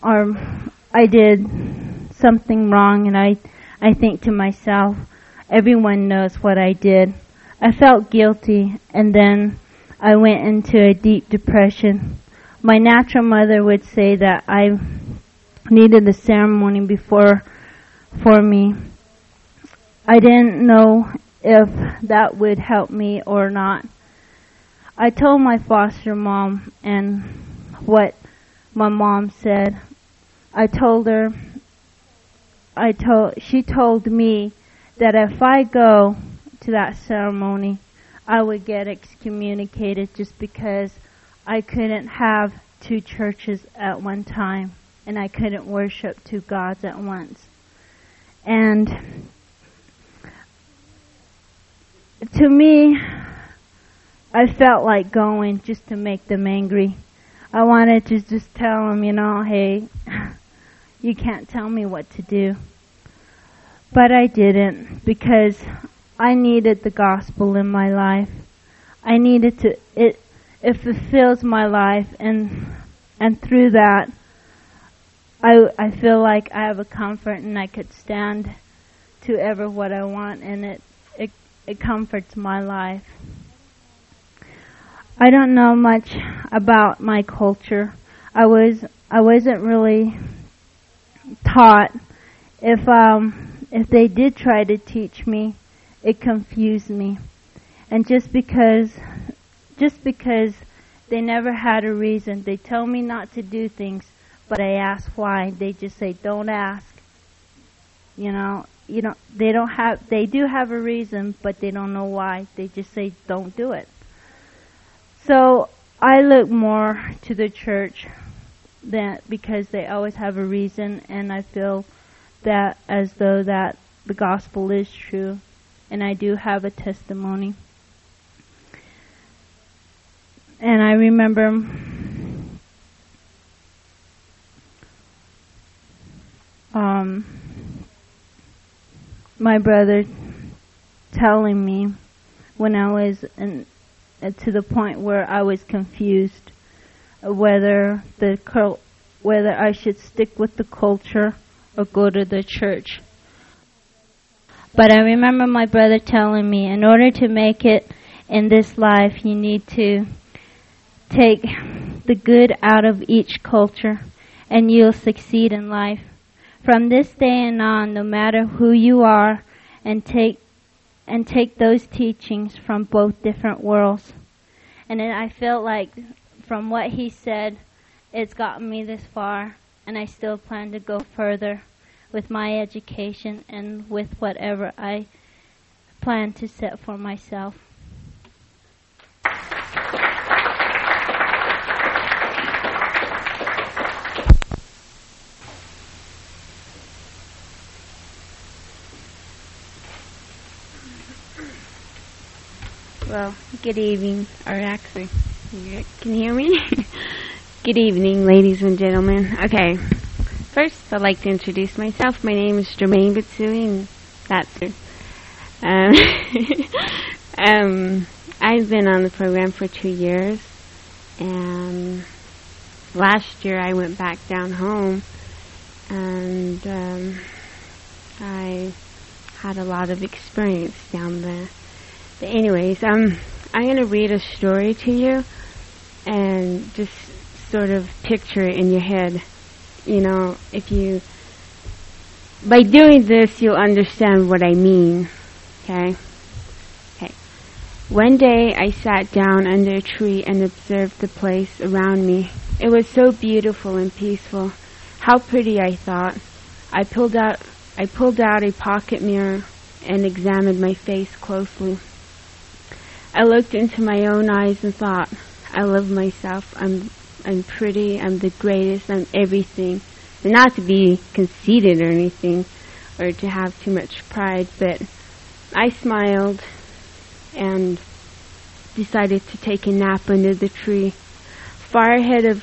something wrong, and I think to myself, everyone knows what I did. I felt guilty, and then I went into a deep depression. My natural mother would say that I needed the ceremony for me. I didn't know if that would help me or not. I told my foster mom and what my mom said. She told me that if I go to that ceremony, I would get excommunicated just because I couldn't have two churches at one time and I couldn't worship two gods at once. And to me, I felt like going just to make them angry. I wanted to just tell them, hey, you can't tell me what to do. But I didn't, because I needed the gospel in my life. I needed it fulfills my life, and through that, I feel like I have a comfort and I could stand to ever what I want, and it comforts my life. I don't know much about my culture. I wasn't really taught. If they did try to teach me, it confused me. And just because they never had a reason, they tell me not to do things, but I ask why. They just say, don't ask. They do have a reason, but they don't know why. They just say, don't do it. So I look more to the church because they always have a reason, and I feel that as though that the gospel is true, and I do have a testimony. And I remember my brother telling me when I was to the point where I was confused whether I should stick with the culture or go to the church. But I remember my brother telling me, in order to make it in this life, you need to take the good out of each culture, and you'll succeed in life. From this day and on, no matter who you are, and take those teachings from both different worlds. And then I felt like from what he said, it's gotten me this far, and I still plan to go further with my education and with whatever I plan to set for myself. Well, good evening, or actually, can you hear me? Good evening, ladies and gentlemen. Okay, first I'd like to introduce myself. My name is Jermaine Bitsui, and that's it. I've been on the program for 2 years, and last year I went back down home, and I had a lot of experience down there. But anyways, I'm going to read a story to you and just sort of picture it in your head. By doing this, you'll understand what I mean. Okay. Okay. One day I sat down under a tree and observed the place around me. It was so beautiful and peaceful. How pretty, I thought. I pulled out a pocket mirror and examined my face closely. I looked into my own eyes and thought, I love myself. I'm pretty. I'm the greatest. I'm everything. And not to be conceited or anything, or to have too much pride, but I smiled and decided to take a nap under the tree. Far ahead of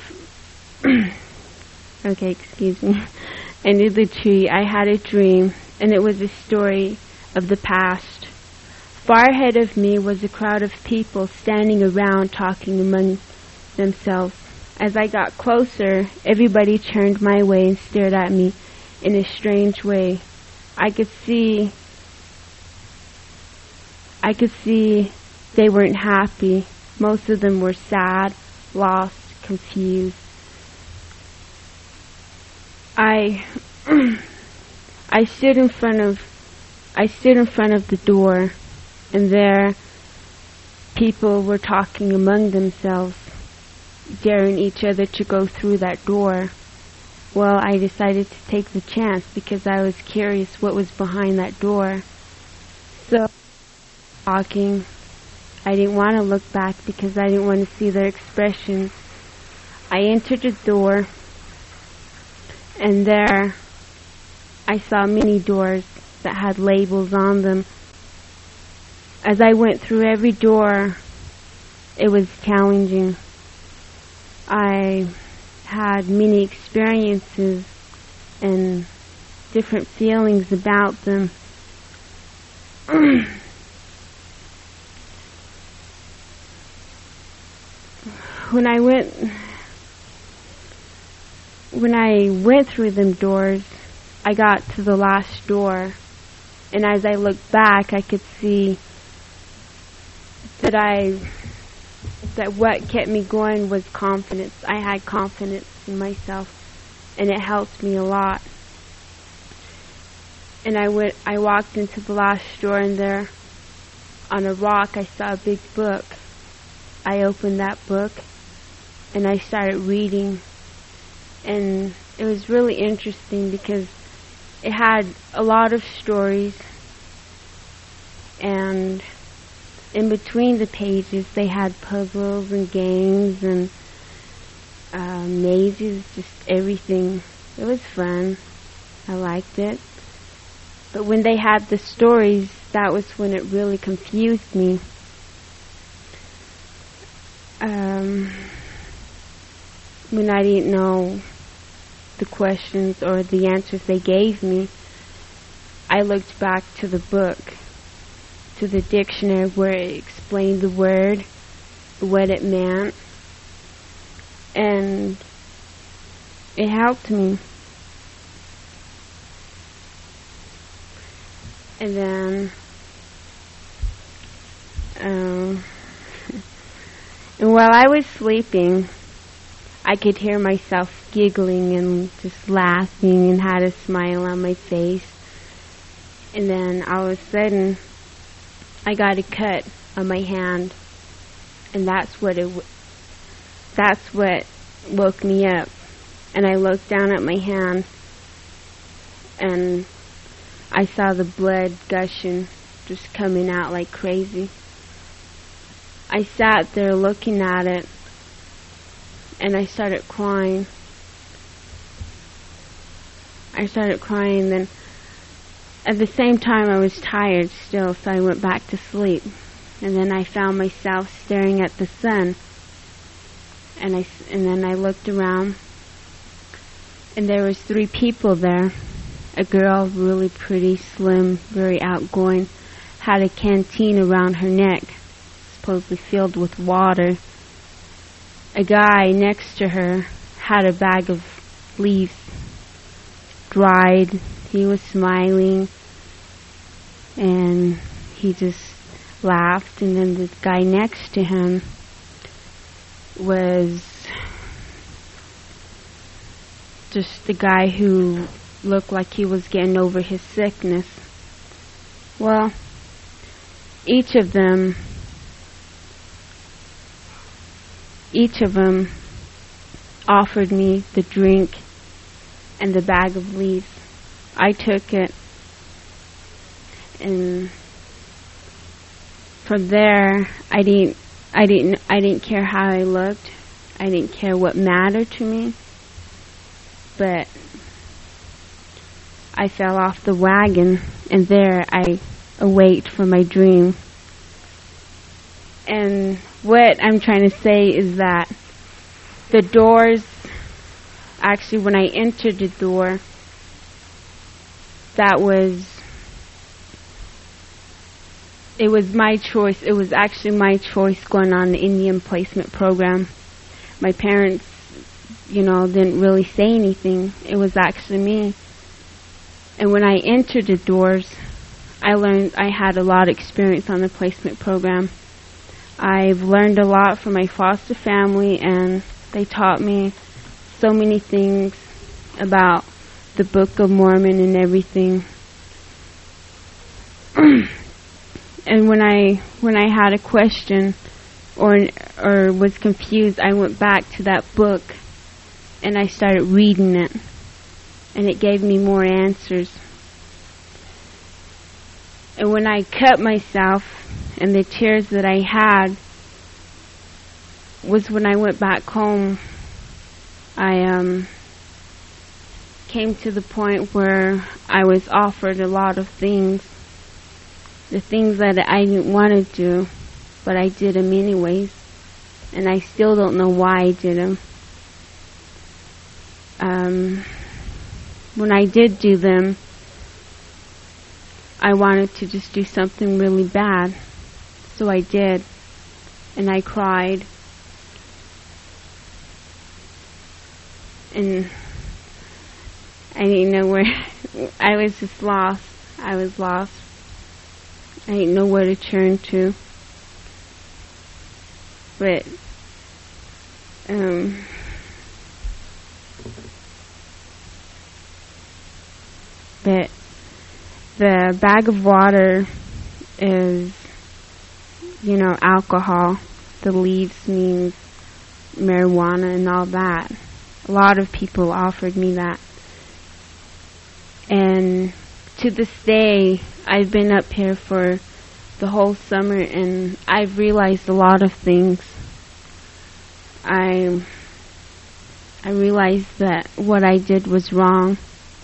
under the tree I had a dream, and it was a story of the past. Far ahead of me was a crowd of people standing around talking among themselves. As I got closer, everybody turned my way and stared at me in a strange way. I could see they weren't happy. Most of them were sad, lost, confused. I stood in front of the door, and there people were talking among themselves, daring each other to go through that door. Well, I decided to take the chance because I was curious what was behind that door. So, talking, I didn't want to look back because I didn't want to see their expressions. I entered the door, and there I saw many doors that had labels on them. As I went through every door, it was challenging. I had many experiences and different feelings about them. When I went through them doors, I got to the last door, and as I looked back, I could see that what kept me going was confidence. I had confidence in myself, and it helped me a lot. And I walked into the last door, and there on a rock I saw a big book. I opened that book, and I started reading, and it was really interesting because it had a lot of stories, and in between the pages they had puzzles and games and mazes, just everything. It was fun. I liked it. But when they had the stories, that was when it really confused me. When I didn't know the questions or the answers they gave me, I looked back to the book, to the dictionary where it explained the word, what it meant, and it helped me. And then, and while I was sleeping, I could hear myself giggling and just laughing and had a smile on my face. And then all of a sudden, I got a cut on my hand, and that's what woke me up. And I looked down at my hand, and I saw the blood gushing, just coming out like crazy. I sat there looking at it, and I started crying. Then at the same time I was tired still, so I went back to sleep. And then I found myself staring at the sun. And then I looked around, and there was 3 people there. A girl, really pretty, slim, very outgoing, had a canteen around her neck, supposedly filled with water. A guy next to her had a bag of leaves, dried. He was smiling, and he just laughed. And then the guy next to him was just the guy who looked like he was getting over his sickness. Well, each of them offered me the drink and the bag of leaves. I took it, and from there, I didn't care how I looked. I didn't care what mattered to me. But I fell off the wagon, and there I await for my dream. And what I'm trying to say is that the doors, actually when I entered the door, it was my choice. It was actually my choice going on the Indian placement program. My parents, didn't really say anything. It was actually me. And when I entered the doors, I learned I had a lot of experience on the placement program. I've learned a lot from my foster family, and they taught me so many things about the Book of Mormon and everything. And when I had a question or was confused, I went back to that book and I started reading it, and it gave me more answers. And when I cut myself, and the tears that I had was when I went back home. I came to the point where I was offered a lot of things, the things that I didn't want to do, but I did them anyways, and I still don't know why I did them. When I did do them, I wanted to just do something really bad, so I did, and I cried, and I didn't know where. I was just lost. I was lost. I didn't know where to turn to. But the bag of water is, alcohol. The leaves means marijuana and all that. A lot of people offered me that. And to this day, I've been up here for the whole summer, and I've realized a lot of things. I realized that what I did was wrong,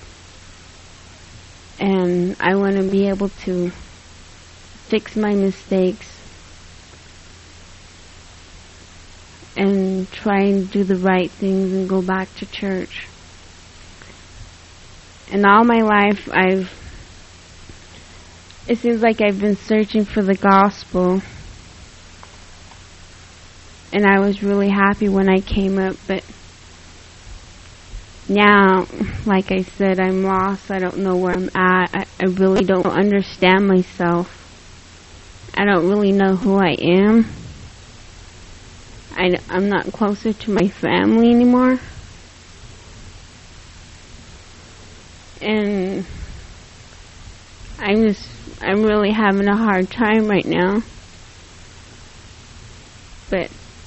and I want to be able to fix my mistakes and try and do the right things and go back to church. And all my life, it seems like I've been searching for the gospel, and I was really happy when I came up, but now, like I said, I'm lost. I don't know where I'm at. I really don't understand myself. I don't really know who I am. I'm not closer to my family anymore. And I'm really having a hard time right now. But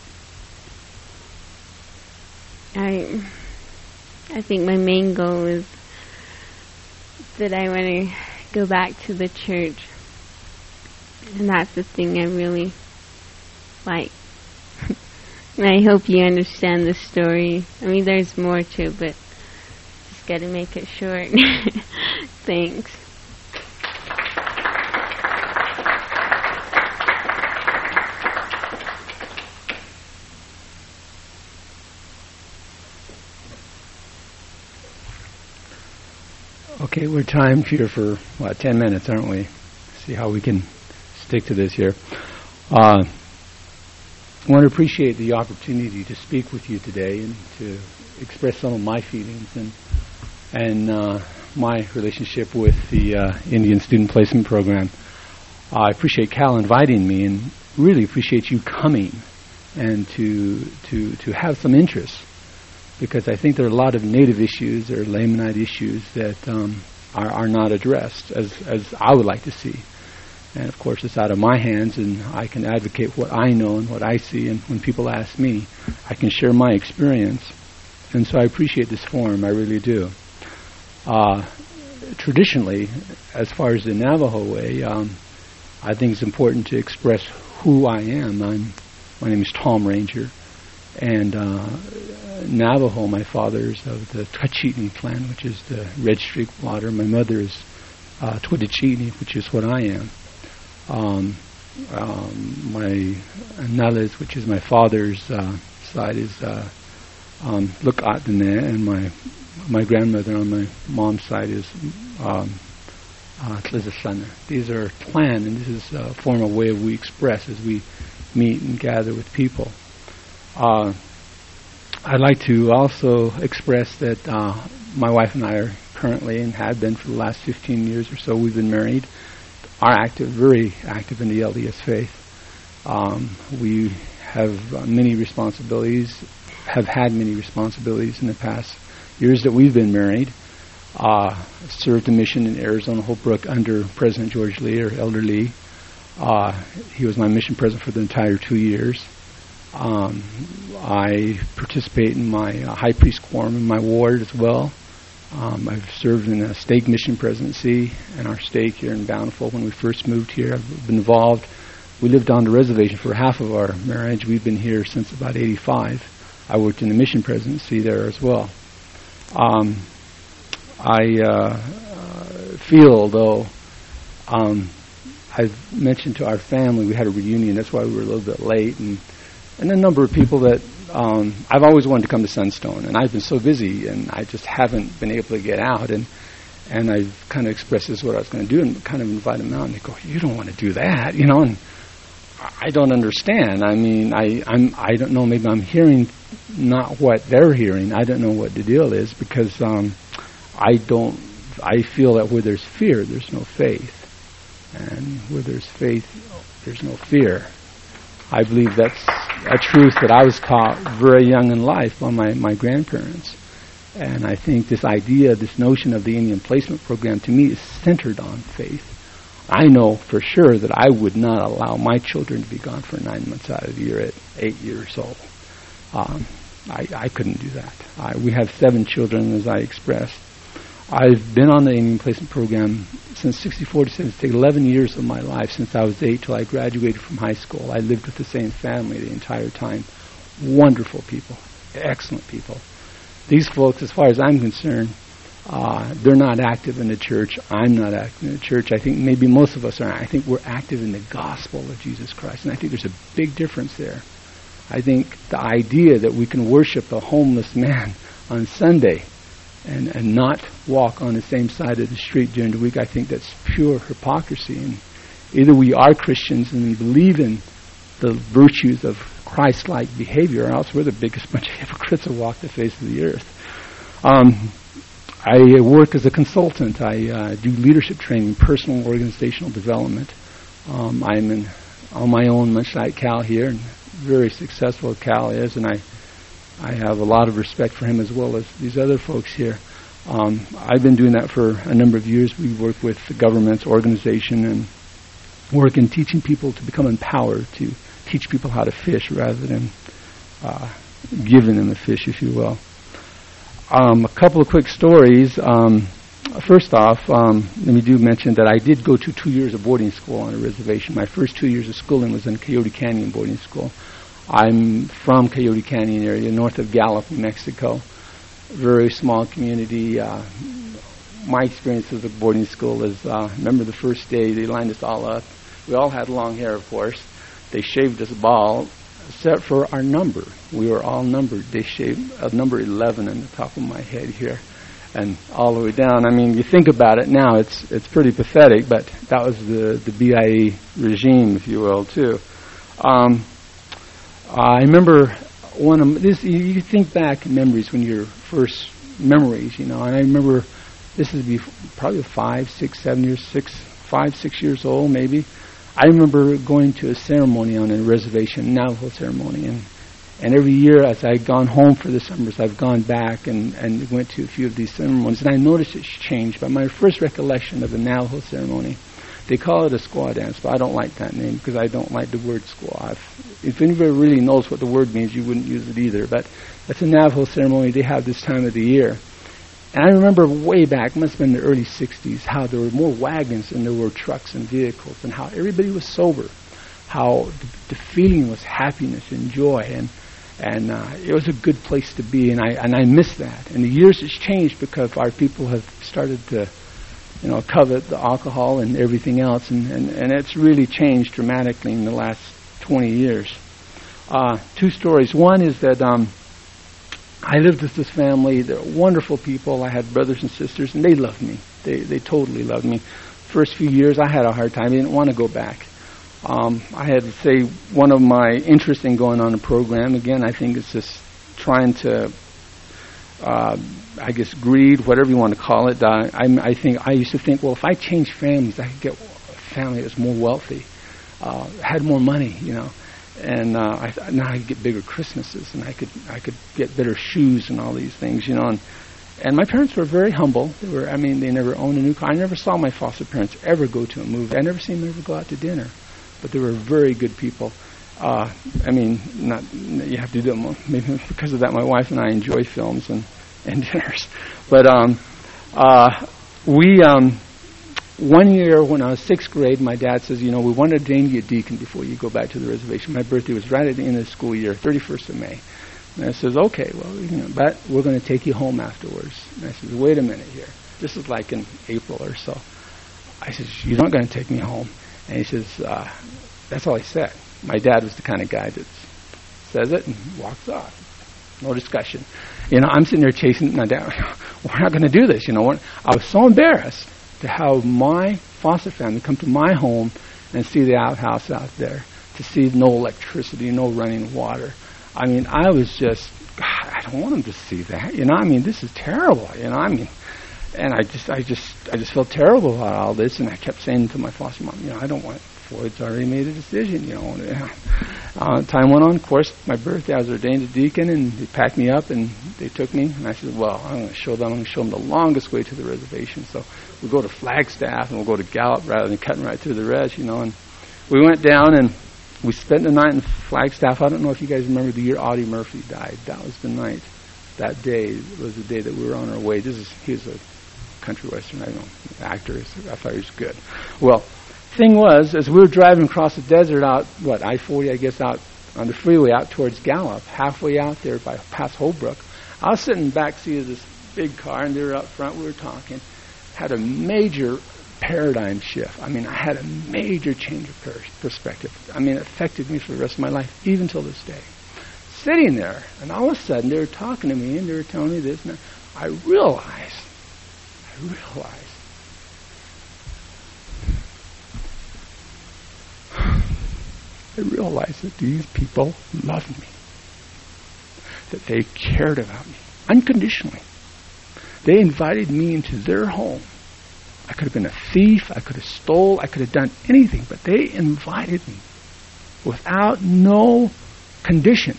I think my main goal is that I want to go back to the church. And that's the thing I really like. And I hope you understand the story. I mean, there's more to it, but just got to make it short. Thanks. Okay, we're timed here for, 10 minutes, aren't we? See how we can stick to this here. I want to appreciate the opportunity to speak with you today and to express some of my feelings and my relationship with the Indian Student Placement Program. I appreciate Cal inviting me, and really appreciate you coming and to have some interest, because I think there are a lot of Native issues or Lamanite issues that are not addressed as I would like to see. And of course, it's out of my hands, and I can advocate what I know and what I see. And when people ask me, I can share my experience. And so I appreciate this forum, I really do. Traditionally, as far as the Navajo way, I think it's important to express who I am. My name is Tom Ranger, and Navajo, my father is of the Tachitni clan, which is the Red Streak Water. My mother is Twitachitni, which is what I am. My Nalas, which is my father's side, is Lukatane, and my grandmother on my mom's side is Tlizasana. These are clan, and this is a formal way we express as we meet and gather with people. I'd like to also express that my wife and I are currently, and have been for the last 15 years or so, we've been married, are active, very active in the LDS faith. We have many responsibilities, have had many responsibilities in the past years that we've been married. Served a mission in Arizona, Hope Brook, under President George Lee, or Elder Lee. He was my mission president for the entire 2 years. I participate in my high priest quorum in my ward as well. I've served in a stake mission presidency and our stake here in Bountiful when we first moved here. I've been involved. We lived on the reservation for half of our marriage. We've been here since about 85. I worked in the mission presidency there as well. I feel, though, I've mentioned to our family we had a reunion. That's why we were a little bit late. And a number of people that I've always wanted to come to Sunstone, and I've been so busy, and I just haven't been able to get out. And I've kind of expressed this is what I was going to do, and kind of invite them out. And they go, "You don't want to do that, you know?" And I don't understand. I mean, I don't know. Maybe I'm hearing not what they're hearing. I don't know what the deal is, because I feel that where there's fear, there's no faith, and where there's faith, there's no fear. I believe that's a truth that I was taught very young in life by my grandparents. And I think this idea, this notion of the Indian Placement Program, to me, is centered on faith. I know for sure that I would not allow my children to be gone for 9 months out of the year at 8 years old. I couldn't do that. We have 7 children, as I expressed. I've been on the Indian Placement Program since 64 to 76, 11 years of my life, since I was 8 till I graduated from high school. I lived with the same family the entire time. Wonderful people, excellent people. These folks, as far as I'm concerned, they're not active in the church. I'm not active in the church. I think maybe most of us are. I think we're active in the gospel of Jesus Christ, and I think there's a big difference there. I think the idea that we can worship a homeless man on Sunday and not walk on the same side of the street during the week, I think that's pure hypocrisy. And either we are Christians and we believe in the virtues of Christ-like behavior, or else we're the biggest bunch of hypocrites that walk the face of the earth. I work as a consultant. I do leadership training, personal organizational development. I'm on my own, much like Cal here, and very successful Cal is, and I have a lot of respect for him as well as these other folks here. I've been doing that for a number of years. We work with the government's organization and work in teaching people to become empowered, to teach people how to fish rather than giving them a fish, if you will. A couple of quick stories. First off, let me do mention that I did go to 2 years of boarding school on a reservation. My first 2 years of schooling was in Coyote Canyon boarding school. I'm from Coyote Canyon area, north of Gallup, New Mexico. Very small community. My experience as a boarding school is, remember the first day they lined us all up. We all had long hair, of course. They shaved us bald, except for our number. We were all numbered. They shaved number 11 on the top of my head here, and all the way down. I mean, you think about it now, it's pretty pathetic, but that was the BIA regime, if you will, too. I remember one of this. You think back memories when your first memories, you know. And I remember this is probably 5, 6, 7 years, 5, 6 years old, maybe. I remember going to a ceremony on a reservation, Navajo ceremony, and every year as I'd gone home for the summers, I've gone back and went to a few of these ceremonies, and I noticed it's changed. But my first recollection of the Navajo ceremony, They call it a squaw dance, but I don't like that name because I don't like the word squaw. If anybody really knows what the word means, you wouldn't use it either. But it's a Navajo ceremony they have this time of the year. And I remember way back, must have been the early 60s, how there were more wagons than there were trucks and vehicles, and how everybody was sober, how the feeling was happiness and joy, and it was a good place to be, and I miss that. And the years it's changed because our people have started to, covet the alcohol and everything else, and it's really changed dramatically in the last 20 years. 2 stories. One is that I lived with this family. They're wonderful people. I had brothers and sisters, and they loved me. They totally loved me. First few years, I had a hard time. I didn't want to go back. I had to say one of my interests in going on a program, again, I think it's just trying to, greed, whatever you want to call it. I used to think, well, if I changed families, I could get a family that was more wealthy, had more money, and now I could get bigger Christmases, and I could get better shoes and all these things, And my parents were very humble. They never owned a new car. I never saw my foster parents ever go to a movie. I never seen them ever go out to dinner. But they were very good people. Not you have to do them. Maybe because of that, my wife and I enjoy films and dinners. But one year when I was 6th grade, my dad says, we want to ordain you a deacon before you go back to the reservation. My birthday was right at the end of the school year, 31st of May. And I says, okay, well, but we're going to take you home afterwards. And I says, wait a minute here. This is like in April or so. I says, you're not going to take me home. And he says, that's all he said. My dad was the kind of guy that says it and walks off. No discussion. I'm sitting there chasing my dad. We're not going to do this. I was so embarrassed to have my foster family come to my home and see the outhouse out there, to see no electricity, no running water. I was just, God, I don't want them to see that. This is terrible. And I just felt terrible about all this, and I kept saying to my foster mom, I don't want. Floyd's already made a decision, Time went on. Of course, my birthday, I was ordained a deacon, and they packed me up, and they took me. And I said, well, I'm going to show them the longest way to the reservation. So we'll go to Flagstaff, and we'll go to Gallup rather than cutting right through the res, And we went down, and we spent the night in Flagstaff. I don't know if you guys remember the year Audie Murphy died. That was the night. That day was the day that we were on our way. He was a country western, actor. I thought he was good. Well, thing was, as we were driving across the desert out, I-40, I guess, out on the freeway out towards Gallup, halfway out there past Holbrook, I was sitting in the back seat of this big car, and they were up front, we were talking, had a major paradigm shift. I had a major change of perspective. It affected me for the rest of my life, even till this day. Sitting there, and all of a sudden, they were talking to me, and they were telling me this, and I realized that these people loved me, that they cared about me unconditionally. They invited me into their home. I could have been a thief, I could have stole, I could have done anything, but they invited me without no condition.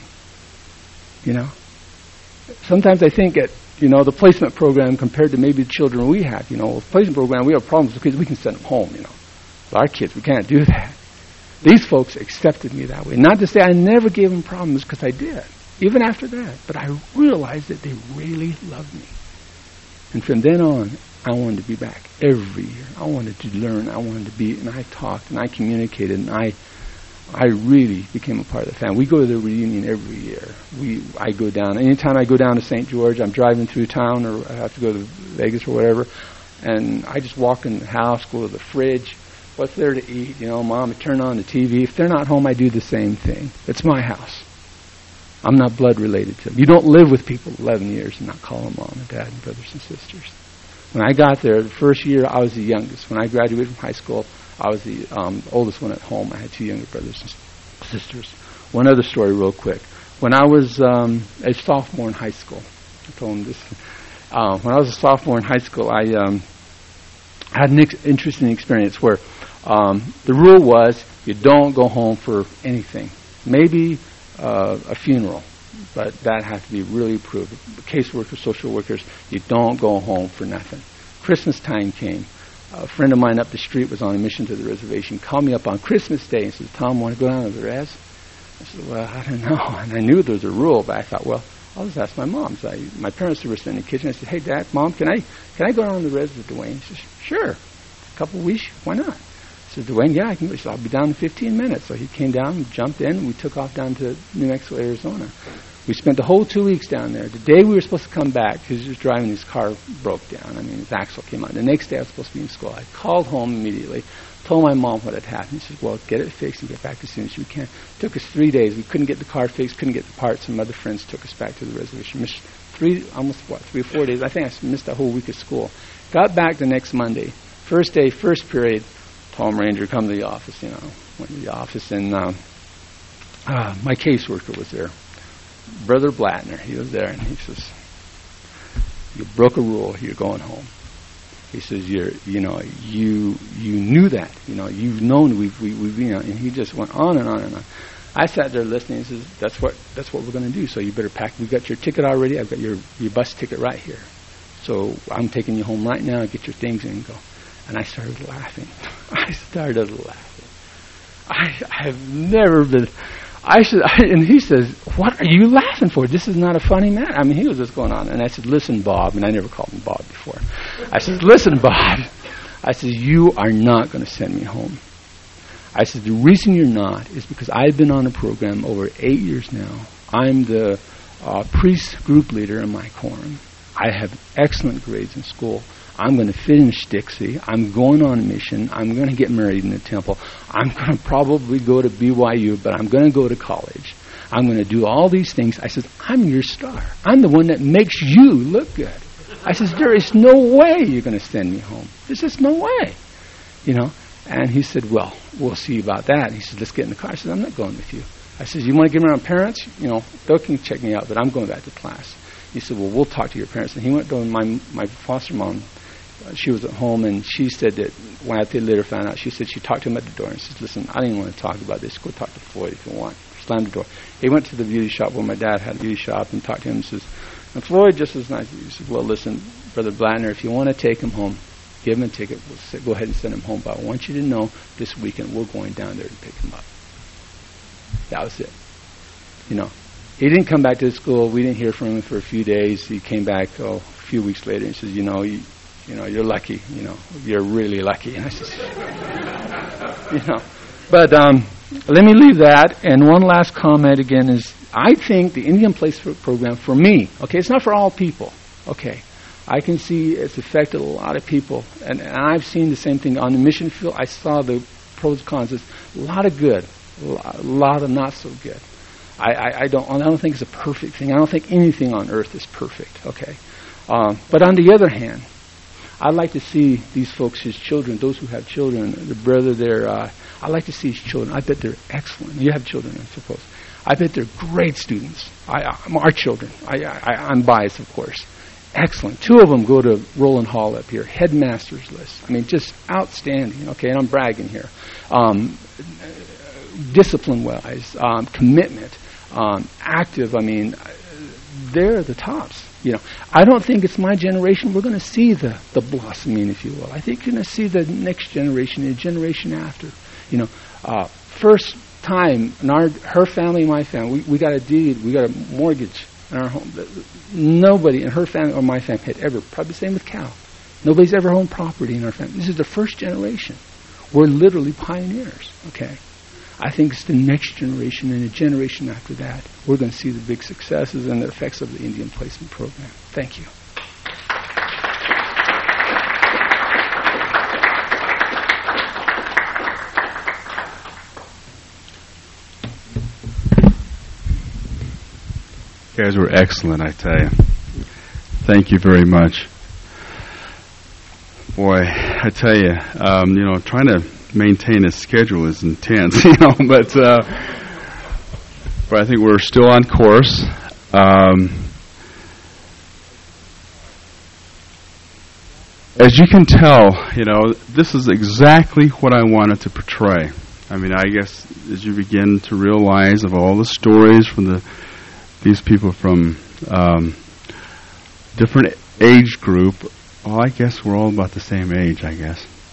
Sometimes I think that, the placement program compared to maybe the children we had, the placement program, we have problems because we can send them home, But our kids, we can't do that. These folks accepted me that way. Not to say I never gave them problems, because I did, even after that. But I realized that they really loved me. And from then on, I wanted to be back every year. I wanted to learn. I wanted to be, and I talked, and I communicated, and I really became a part of the family. We go to the reunion every year. I go down. Anytime I go down to St. George, I'm driving through town, or I have to go to Vegas or whatever, and I just walk in the house, go to the fridge. What's there to eat? Mom, I turn on the TV. If they're not home, I do the same thing. It's my house. I'm not blood related to them. You don't live with people 11 years and not call them mom and dad and brothers and sisters. When I got there, the first year, I was the youngest. When I graduated from high school, I was the oldest one at home. I had 2 younger brothers and sisters. One other story real quick. When I was a sophomore in high school, I told them this. When I was a sophomore in high school, I had an interesting experience where the rule was you don't go home for anything. Maybe a funeral, but that had to be really approved. Caseworkers, social workers, you don't go home for nothing. Christmas time came. a friend of mine up the street was on a mission to the reservation, called me up on Christmas Day and said, Tom, want to go down to the res? I said, well, I don't know. And I knew there was a rule, but I thought, well, I'll just ask my mom. So my parents were sitting in the kitchen. I said, hey, Dad, Mom, can I go down to the res with Dwayne? She said, sure. A couple of weeks, why not? I said, Dwayne, yeah, I can go. She said, I'll be down in 15 minutes. So he came down, jumped in, and we took off down to New Mexico, Arizona. We spent the whole 2 weeks down there. The day we were supposed to come back, because he was driving, his car broke down. I mean, his axle came out. The next day I was supposed to be in school. I called home immediately, told my mom what had happened. She said, well, get it fixed and get back as soon as you can. It took us 3 days. We couldn't get the car fixed, couldn't get the parts. Some other friends took us back to the reservation. Missed 3 or 4 days. I think I missed a whole week of school. Got back the next Monday. First day, first period, Tom Ranger come to the office, went to the office, and my caseworker was there. Brother Blattner, he was there, and he says, you broke a rule, you're going home. He says, you knew that, you've known, and he just went on and on and on. I sat there listening. He says, that's what we're going to do. So you better pack. We got your ticket already. I've got your bus ticket right here. So I'm taking you home right now. Get your things in and go. And I started laughing. I have never been. And he says, what are you laughing for? This is not a funny matter. I mean, he was just going on. And I said, listen, Bob. And I never called him Bob before. I said, listen, Bob. I said, you are not going to send me home. I said, the reason you're not is because I've been on a program over 8 years now. I'm the priest group leader in my quorum. I have excellent grades in school. I'm going to finish Dixie. I'm going on a mission. I'm going to get married in the temple. I'm going to probably go to BYU, but I'm going to go to college. I'm going to do all these things. I said, I'm your star. I'm the one that makes you look good. I said, there is no way you're going to send me home. There's just no way. And he said, well, we'll see about that. He said, let's get in the car. I said, I'm not going with you. I said, you want to get around parents? They can check me out, but I'm going back to class. He said, well, we'll talk to your parents. And he went to my foster mom. She was at home, and she said that when I later found out, she said she talked to him at the door and says, listen, I didn't want to talk about this. Go talk to Floyd if you want. Slammed the door. He went to the beauty shop where my dad had a beauty shop and talked to him and says, and Floyd just as nice. He said, well, listen, Brother Blattner, if you want to take him home, give him a ticket. We'll go ahead and send him home. But I want you to know this weekend we're going down there to pick him up. That was it. He didn't come back to the school. We didn't hear from him for a few days. He came back a few weeks later and says, you're lucky. You're really lucky. And I said, But let me leave that. And one last comment again is, I think the Indian Placement Program for me, okay, it's not for all people, okay. I can see it's affected a lot of people, and I've seen the same thing on the mission field. I saw the pros and cons. There's a lot of good, a lot of not so good. I don't think it's a perfect thing. I don't think anything on earth is perfect. Okay, but on the other hand, I'd like to see these folks, his children, those who have children, the brother there. I'd like to see his children. I bet they're excellent. You have children, I suppose. I bet they're great students. Our children. I'm biased, of course. Excellent. 2 of them go to Roland Hall up here, headmaster's list. I mean, just outstanding. Okay, and I'm bragging here. Discipline-wise, commitment, active. I mean, they're the tops. I don't think it's my generation. We're going to see the blossoming, if you will. I think you're going to see the next generation and the generation after. First time in her family, my family, we got a deed, we got a mortgage in our home. Nobody in her family or my family had ever, probably the same with Cal. Nobody's ever owned property in our family. This is the first generation. We're literally pioneers, okay? I think it's the next generation and the generation after that. We're going to see the big successes and the effects of the Indian Placement Program. Thank you. You guys were excellent, I tell you. Thank you very much. Boy, I tell you, trying to maintain a schedule is intense, but I think we're still on course. As you can tell, this is exactly what I wanted to portray. I mean, I guess as you begin to realize of all the stories from these people from different age group, I guess we're all about the same age, I guess.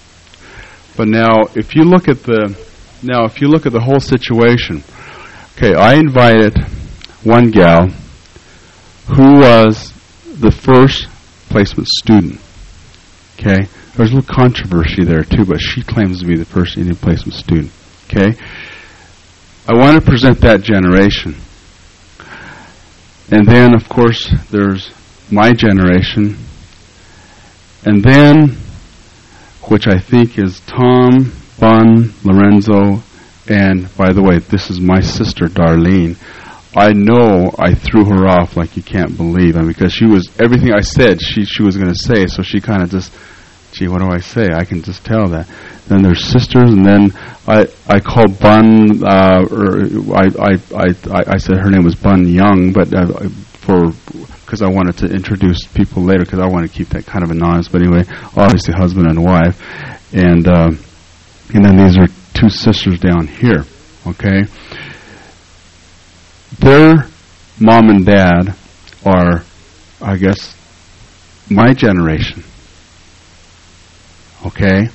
But now, if you look at the whole situation, okay, I invited one gal who was the first placement student. Okay, there's a little controversy there too, but she claims to be the first Indian placement student. Okay, I want to present that generation, and then of course there's my generation, and then, which I think is Tom, Bun, Lorenzo, and by the way, this is my sister Darlene. I know I threw her off like you can't believe, because she was, everything I said she was going to say, so she kind of just, gee, what do I say? I can just tell that. Then there's sisters, and then I called Bun, I said her name was Bun Young, but because I wanted to introduce people later, because I want to keep that kind of anonymous. But anyway, obviously husband and wife, and then these are two sisters down here. Okay, their mom and dad are, I guess, my generation. Okay.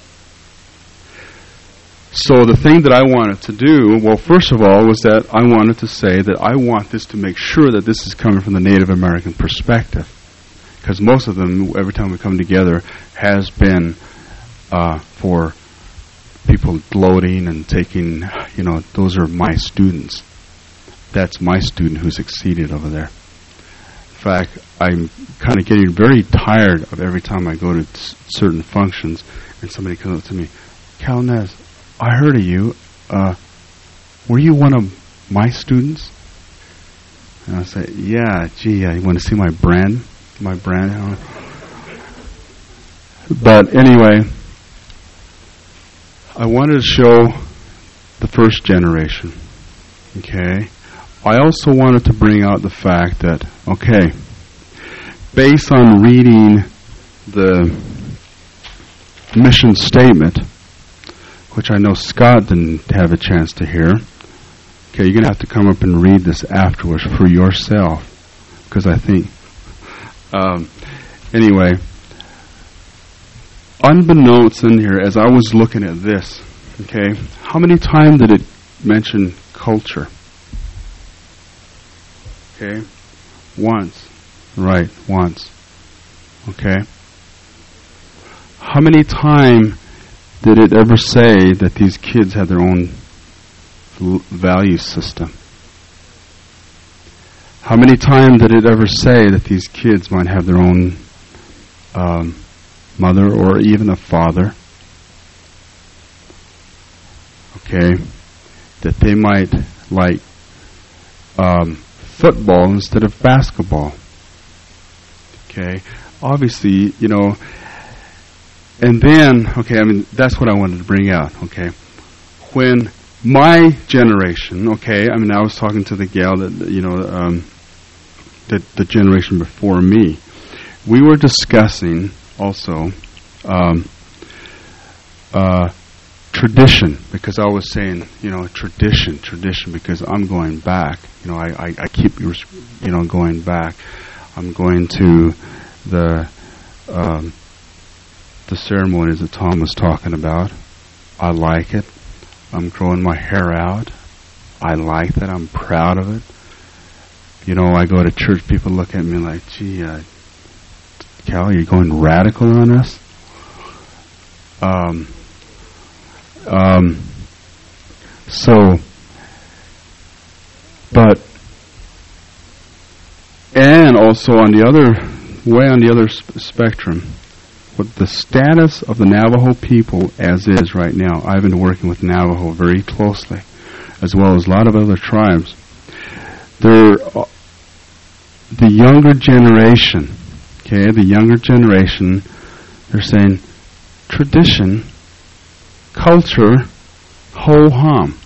So the thing that I wanted to do, well, first of all, was that I wanted to say that I want this to make sure that this is coming from the Native American perspective. Because most of them, every time we come together, has been for people gloating and taking, those are my students. That's my student who succeeded over there. In fact, I'm kind of getting very tired of every time I go to certain functions and somebody comes up to me, Cal Nez, I heard of you. Were you one of my students? And I say, yeah, gee, you want to see my brand? My brand? But anyway, I wanted to show the first generation. Okay? I also wanted to bring out the fact that, okay, based on reading the mission statement, which I know Scott didn't have a chance to hear. Okay, you're going to have to come up and read this afterwards for yourself, because I think, anyway, unbeknownst in here, as I was looking at this, okay, how many times did it mention culture? Okay, once, right, once, okay. How many times did it ever say that these kids had their own value system? How many times did it ever say that these kids might have their own mother or even a father? Okay, that they might like football instead of basketball. Okay, obviously, and then, okay, that's what I wanted to bring out, okay. When my generation, okay, I was talking to the gal that, the generation before me, we were discussing also tradition, because I was saying, tradition, because I'm going back. I keep, going back. I'm going to the ceremonies that Tom was talking about. I like it. I'm growing my hair out. I like that. I'm proud of it. I go to church, people look at me like, gee, Cal, you're going radical on us? And also on the other spectrum, what the status of the Navajo people as is right now. I've been working with Navajo very closely, as well as a lot of other tribes. The younger generation, okay, they're saying tradition, culture, ho-hum.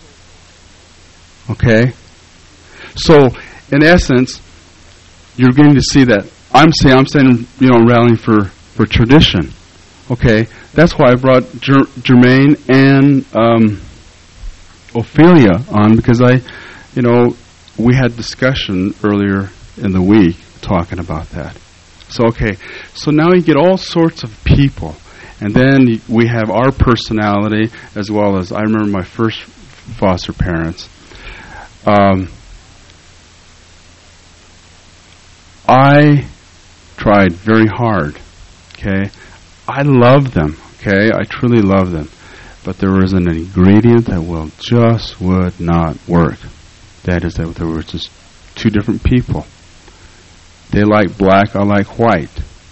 Okay? So, in essence, you're going to see that I'm saying, rallying for tradition. Okay, that's why I brought Jermaine and Ophelia on, because we had discussion earlier in the week talking about that. So okay, so now you get all sorts of people, And then we have our personality as well as, I remember my first foster parents. I tried very hard, okay? I loved them, okay? I truly loved them. But there was an ingredient that just would not work. That is that there were just two different people. They like black, I like white.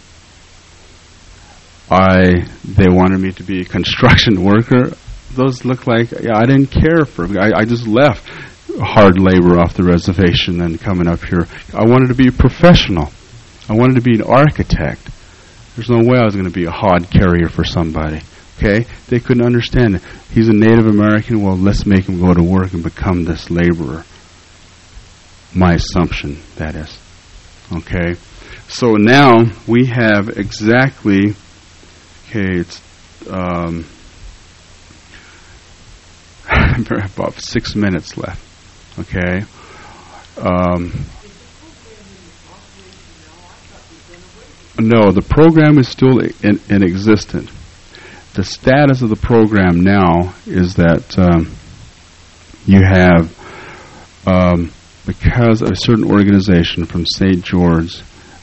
They wanted me to be a construction worker. Those looked like, I didn't care for, I just left hard labor off the reservation and coming up here. I wanted to be a professional. I wanted to be an architect. There's no way I was going to be a hod carrier for somebody. Okay? They couldn't understand it. He's a Native American, well, let's make him go to work and become this laborer. My assumption, that is. Okay? So now we have exactly, it's about 6 minutes left. Okay? No, the program is still in existence. The status of the program now is that you have, because a certain organization from St. George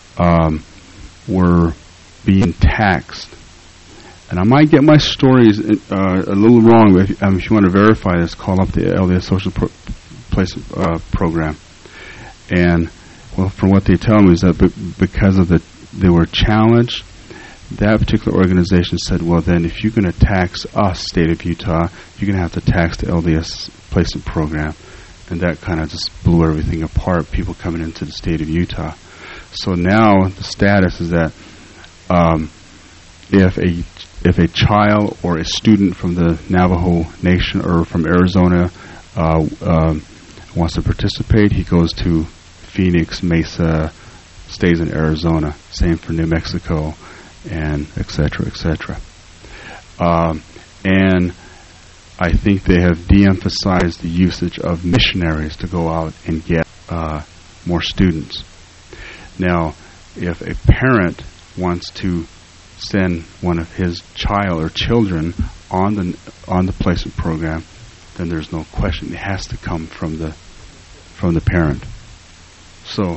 were being taxed. And I might get my stories a little wrong, but if you want to verify this, call up the LDS Social Place program. And, well, from what they tell me is that because of they were challenged, that particular organization said, well, then if you're going to tax us, state of Utah, you're going to have to tax the LDS Placement Program. And that kind of just blew everything apart, people coming into the state of Utah. So now the status is that if a child or a student from the Navajo Nation or from Arizona wants to participate, he goes to Phoenix, Mesa, stays in Arizona. Same for New Mexico, and et cetera, et cetera. And I think they have de-emphasized the usage of missionaries to go out and get more students. Now, if a parent wants to send one of his child or children on the placement program, then there's no question it has to come from the parent. So.